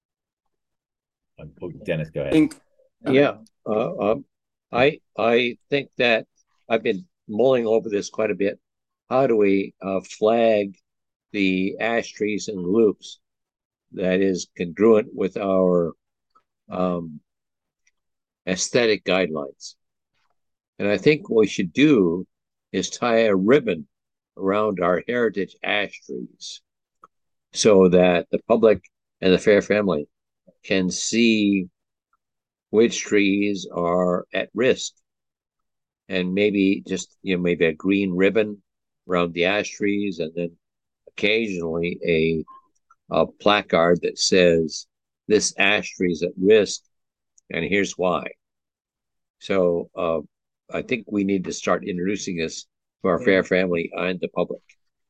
Uh, Dennis, go ahead. I think, yeah, uh, um, I I think that I've been mulling over this quite a bit. How do we uh, flag the ash trees and loops that is congruent with our um, aesthetic guidelines? And I think what we should do is tie a ribbon around our heritage ash trees so that the public and the Fair family can see which trees are at risk, and maybe just, you know, maybe a green ribbon around the ash trees, and then occasionally a, a placard that says this ash tree is at risk and here's why. So uh, I think we need to start introducing this to our Fair family and the public.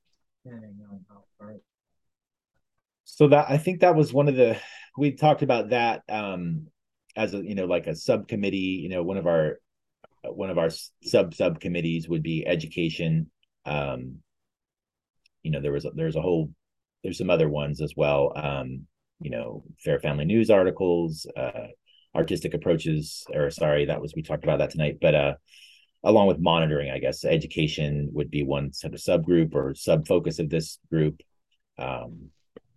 So that I think that was one of the we talked about that um, as a you know like a subcommittee. You know, one of our one of our sub subcommittees would be education. Um, you know, there was a, there's a whole there's some other ones as well. Um, you know, Fair family news articles, uh, artistic approaches, or sorry, that was we talked about that tonight, but uh. along with monitoring, I guess education would be one sort of subgroup or sub focus of this group. Um,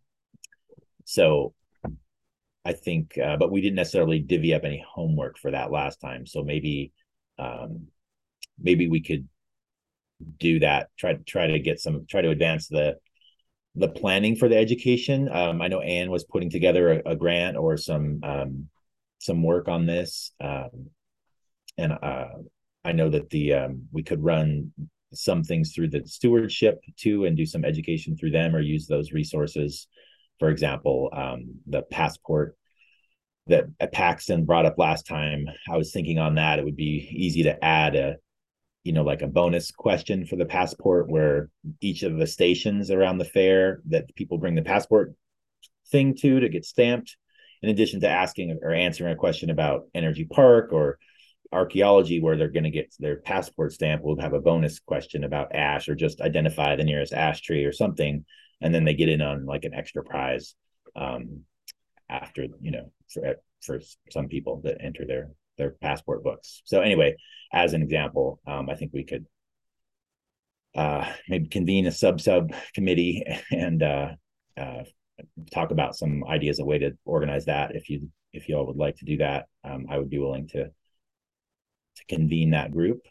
so I think, uh, but we didn't necessarily divvy up any homework for that last time. So maybe, um, maybe we could do that. Try to try to get some, try to advance the the planning for the education. Um, I know Anne was putting together a, a grant or some um, some work on this, um, and uh, I know that the um, we could run some things through the stewardship too and do some education through them or use those resources. For example, um, the passport that Paxton brought up last time, I was thinking on that, it would be easy to add a, you know, like a bonus question for the passport where each of the stations around the fair that people bring the passport thing to, to get stamped, in addition to asking or answering a question about Energy Park or archaeology where they're going to get their passport stamp, we'll have a bonus question about ash or just identify the nearest ash tree or something. and then they get in on like an extra prize um, after, you know, for, for some people that enter their their passport books. So anyway, as an example, um, I think we could uh, maybe convene a sub sub committee and uh, uh, talk about some ideas, a way to organize that. If you if you all would like to do that, um, I would be willing to to convene that group.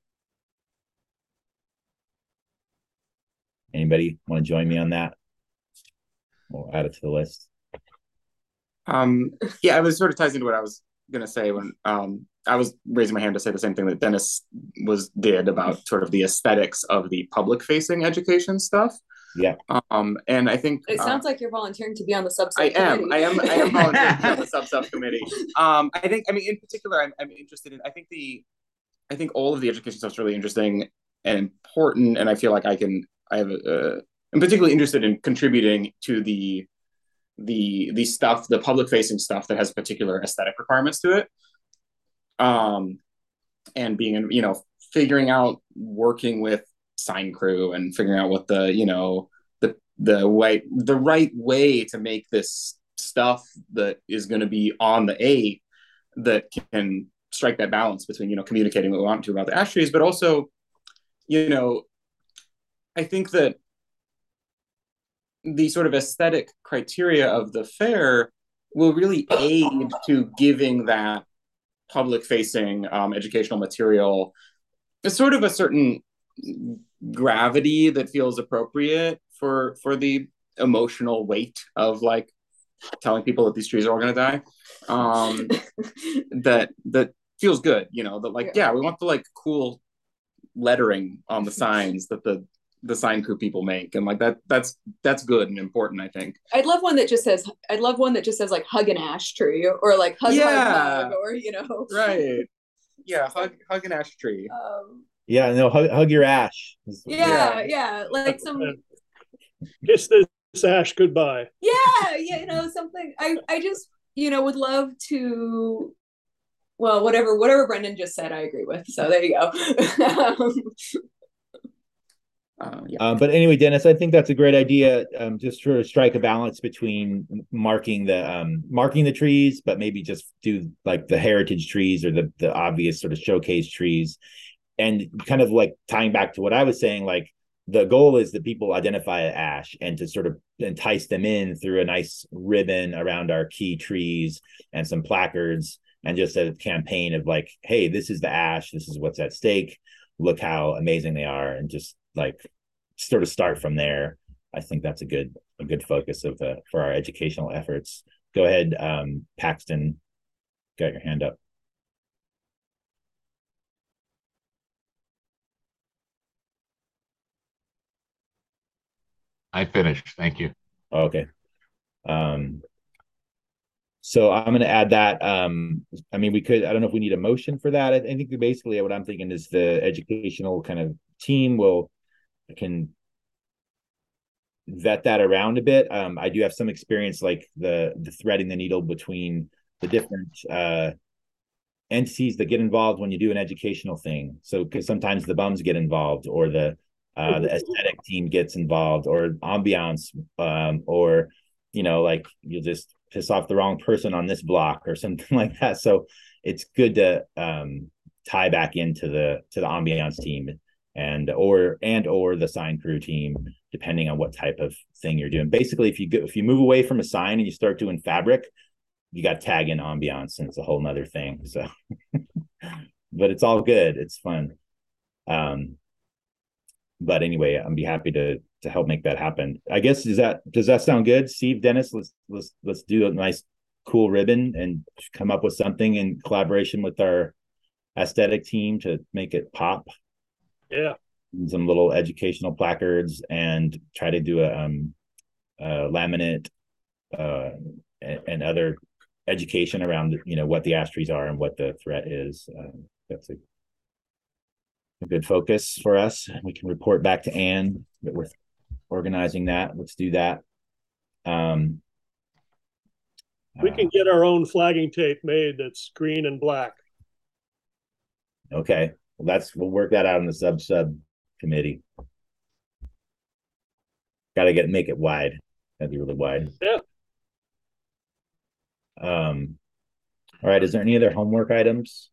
Anybody want to join me on that? We'll add it to the list. Um, yeah, it was sort of ties into what I was gonna say when um, I was raising my hand to say the same thing that Dennis was did about sort of the aesthetics of the public-facing education stuff. Yeah. Um, and I think it sounds uh, like you're volunteering to be on the sub. I am. I am. I am volunteering to be on the sub subcommittee. Um, I think. I mean, in particular, I'm, I'm interested in. I think the. I think all of the education stuff is really interesting and important, and I feel like I can. I have. Uh, I'm particularly interested in contributing to the, the the stuff, the public facing stuff that has particular aesthetic requirements to it. Um, and being, you know, figuring out working with sign crew and figuring out what the, you know, the the way the right way to make this stuff that is going to be on the A that can strike that balance between, you know, communicating what we want to about the ash trees, but also, you know, I think that the sort of aesthetic criteria of the fair will really aid to giving that public facing um, educational material a sort of a certain gravity that feels appropriate for for the emotional weight of like telling people that these trees are all going to die. Um, that that feels good, you know, that like, yeah, we want the like cool lettering on the signs that the the sign crew people make, and like that that's that's good and important, I think. I'd love one that just says I'd love one that just says like hug an ash tree or like hug yeah. hug, or you know. Right. Yeah, hug hug an ash tree. Um, yeah, no, hug, hug your ash. Yeah, yeah, yeah, like some kiss this ash goodbye. Yeah, yeah, you know, something I I just, you know, would love to, well, whatever whatever Brendan just said, I agree with. So there you go. Uh, yeah. Um, but anyway, Dennis, I think that's a great idea. Um, just to strike a balance between marking the um, marking the trees, but maybe just do like the heritage trees or the the obvious sort of showcase trees, and kind of like tying back to what I was saying. Like the goal is that people identify ash, and to sort of entice them in through a nice ribbon around our key trees and some placards, and just a campaign of like, hey, this is the ash. This is what's at stake. Look how amazing they are, and just like sort of start from there. I think that's a good a good focus of the for our educational efforts. Go ahead, um, Paxton, got your hand up. I finished. Thank you. Okay. Um, so I'm going to add that. Um, I mean, we could. I don't know if we need a motion for that. I, I think basically what I'm thinking is the educational kind of team will can vet that around a bit. Um, I do have some experience, like the the threading the needle between the different uh, entities that get involved when you do an educational thing. So because sometimes the bums get involved, or the uh, the aesthetic team gets involved, or ambiance, um, or you know, like you'll just piss off the wrong person on this block or something like that. So it's good to um, tie back into the to the ambiance team and or and or the sign crew team, depending on what type of thing you're doing. Basically, if you go if you move away from a sign and you start doing fabric, you got to tag in ambiance, and it's a whole nother thing. So but it's all good, it's fun. Um but anyway, I'd be happy to to help make that happen. I guess does that does that sound good, Steve, Dennis? Let's let's let's do a nice cool ribbon and come up with something in collaboration with our aesthetic team to make it pop. Yeah. Some little educational placards, and try to do a um uh laminate uh and, and other education around, you know, what the ash trees are and what the threat is. Uh, that's a, a good focus for us. We can report back to Anne that we're organizing that. Let's do that. Um we can get our own flagging tape made that's green and black. Okay. Well, that's we'll work that out in the sub sub committee. Got to get make it wide. That'd be really wide. Yeah. Um. All right. Is there any other homework items?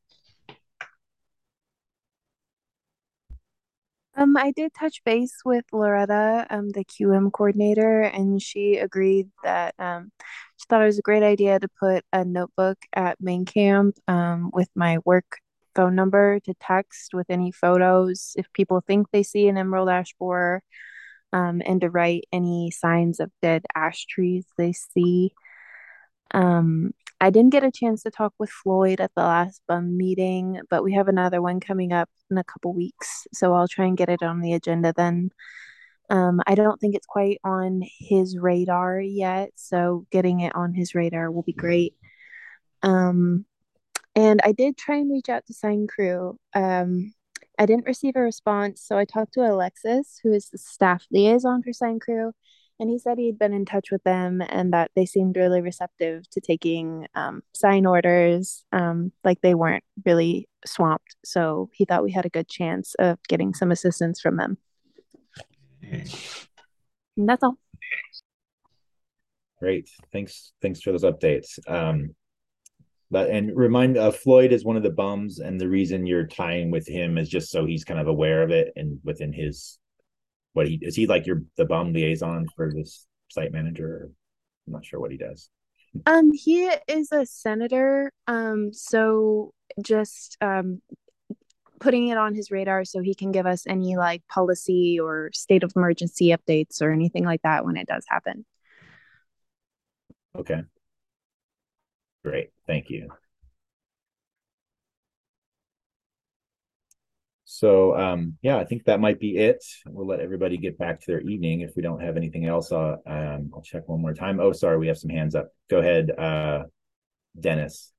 Um, I did touch base with Loretta, um, the Q M coordinator, and she agreed that um, she thought it was a great idea to put a notebook at main camp um, with my work phone number to text with any photos if people think they see an emerald ash borer, um, and to write any signs of dead ash trees they see. Um, I didn't get a chance to talk with Floyd at the last bum meeting, but we have another one coming up in a couple weeks, so I'll try and get it on the agenda then. Um, I don't think it's quite on his radar yet, so getting it on his radar will be great. Um, and I did try and reach out to Sign Crew. Um, I didn't receive a response, so I talked to Alexis, who is the staff liaison for Sign Crew, and he said he'd been in touch with them and that they seemed really receptive to taking um, sign orders, um, like they weren't really swamped. So he thought we had a good chance of getting some assistance from them. And that's all. Great. Thanks. Thanks for those updates. Um, but and remind uh, Floyd is one of the bums, and the reason you're tying with him is just so he's kind of aware of it and within his. What he is he like your the bum liaison for this site manager? I'm not sure what he does. Um, he is a senator. Um, so just um putting it on his radar so he can give us any like policy or state of emergency updates or anything like that when it does happen. Okay. Great. Thank you. So um, yeah, I think that might be it. We'll let everybody get back to their evening. If we don't have anything else, uh, um, I'll check one more time. Oh, sorry, we have some hands up. Go ahead, uh, Dennis.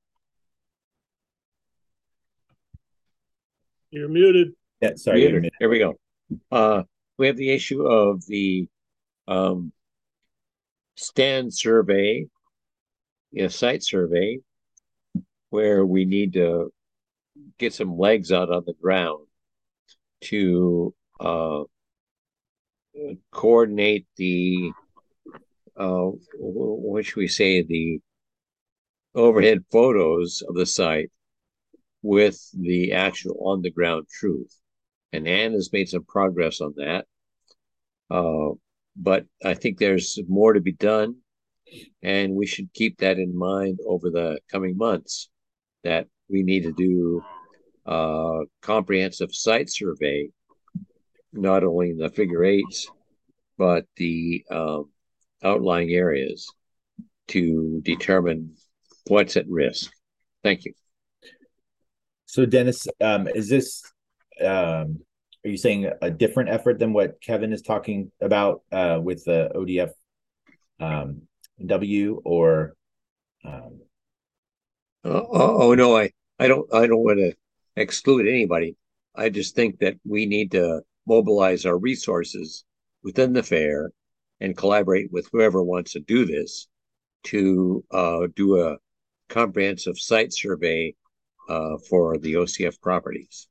You're muted. Yeah, sorry, Muted. you're muted. Here we go. Uh, we have the issue of the um, stand survey, yeah, site survey, where we need to get some legs out on the ground to uh, coordinate the, uh, what should we say, the overhead photos of the site with the actual on the ground truth. And Anne has made some progress on that. Uh, but I think there's more to be done, and we should keep that in mind over the coming months, that we need to do a comprehensive site survey, not only in the figure eights, but the um, outlying areas to determine what's at risk. Thank you. So Dennis, um, is this, um, are you saying a different effort than what Kevin is talking about uh, with the O D F um, W or? Um... Oh, oh no, I, I don't I don't want to exclude anybody. I just think that we need to mobilize our resources within the fair and collaborate with whoever wants to do this to uh, do a comprehensive site survey uh, for the O C F properties.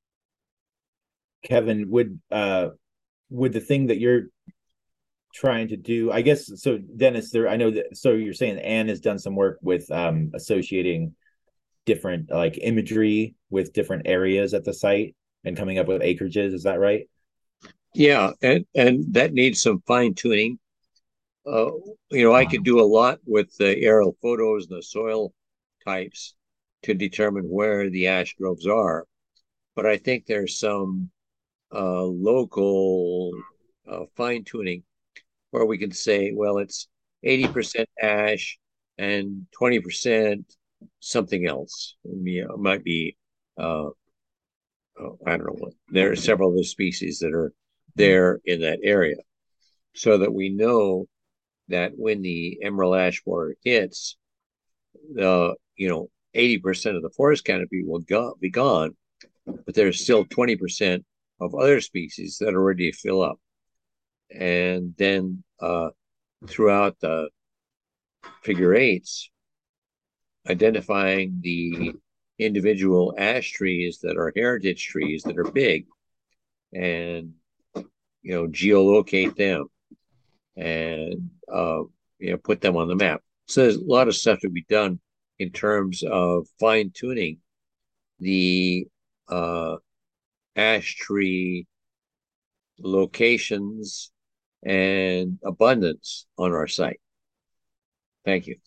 Kevin, would uh, would the thing that you're trying to do, I guess, so Dennis, there, I know that, so you're saying Anne has done some work with um, associating different like imagery with different areas at the site and coming up with acreages, is that right? Yeah, and, and that needs some fine tuning. Uh, you know, I could do a lot with the aerial photos and the soil types to determine where the ash groves are. But I think there's some uh, local uh, fine tuning where we can say, well, it's eighty percent ash and twenty percent something else. I mean, it might be, uh, oh, I don't know what, there are several of the species that are there in that area, so that we know that when the emerald ash borer hits, the, you know, eighty percent of the forest canopy will go, be gone, but there's still twenty percent of other species that are ready to fill up. And then uh, throughout the figure eights, identifying the individual ash trees that are heritage trees that are big, and, you know, geolocate them and uh, you know, put them on the map. So there's a lot of stuff to be done in terms of fine tuning the uh, ash tree locations and abundance on our site. Thank you.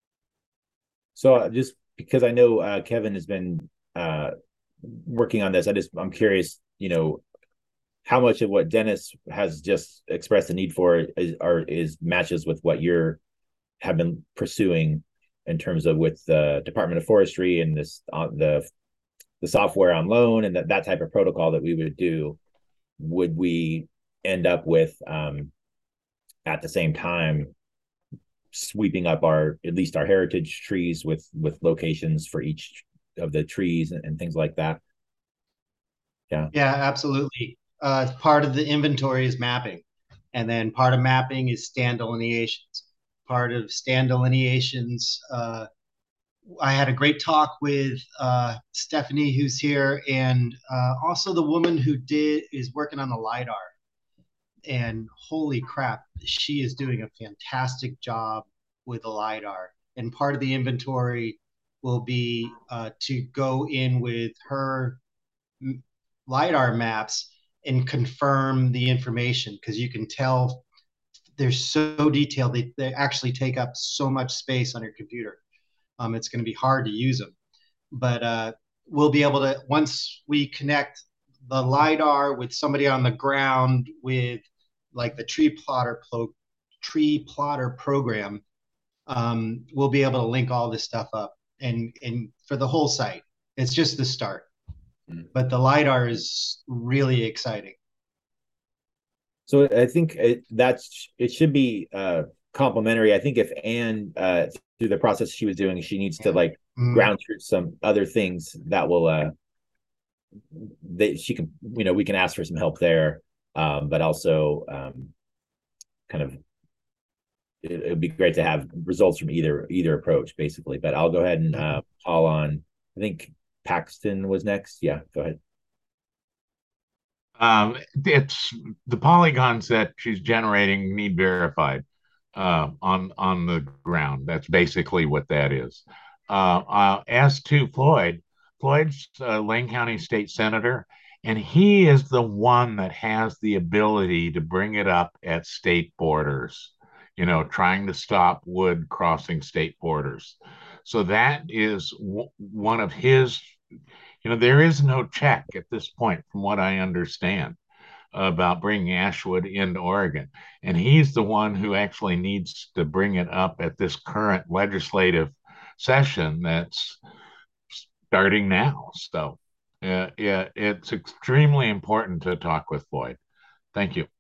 So uh, just because I know uh, Kevin has been uh, working on this, I just I'm curious, you know, how much of what Dennis has just expressed the need for is are is matches with what you're have been pursuing in terms of with the Department of Forestry and this uh, the the software on loan and that that type of protocol that we would do. Would we end up with um, at the same time sweeping up our at least our heritage trees with with locations for each of the trees and, and things like that? Yeah. Yeah, absolutely. Uh, part of the inventory is mapping, and then part of mapping is stand delineations. Part of stand delineations, uh, I had a great talk with uh, Stephanie, who's here, and uh, also the woman who did is working on the LiDAR. And holy crap, she is doing a fantastic job with the LiDAR. And part of the inventory will be uh, to go in with her LiDAR maps and confirm the information, because you can tell they're so detailed. They, they actually take up so much space on your computer. Um, it's going to be hard to use them. But uh, we'll be able to, once we connect the LiDAR with somebody on the ground with like the tree plotter pro, tree plotter program, um, we'll be able to link all this stuff up and and for the whole site. It's just the start, mm. But the LiDAR is really exciting. So I think it, that's it should be uh, complimentary. I think if Anne uh, through the process she was doing, she needs to like mm. ground truth some other things that will uh, that she can, you know, we can ask for some help there. Um, but also um, kind of it would be great to have results from either either approach, basically. But I'll go ahead and uh, call on, I think Paxton was next. Yeah, go ahead. Um, it's the polygons that she's generating need verified uh, on on the ground. That's basically what that is. Uh, uh, as to Floyd, Floyd's uh, Lane County State Senator, and he is the one that has the ability to bring it up at state borders, you know, trying to stop wood crossing state borders. So that is w- one of his, you know, there is no check at this point, from what I understand, about bringing Ashwood into Oregon. And he's the one who actually needs to bring it up at this current legislative session that's starting now. So uh, yeah, it's extremely important to talk with Floyd. Thank you.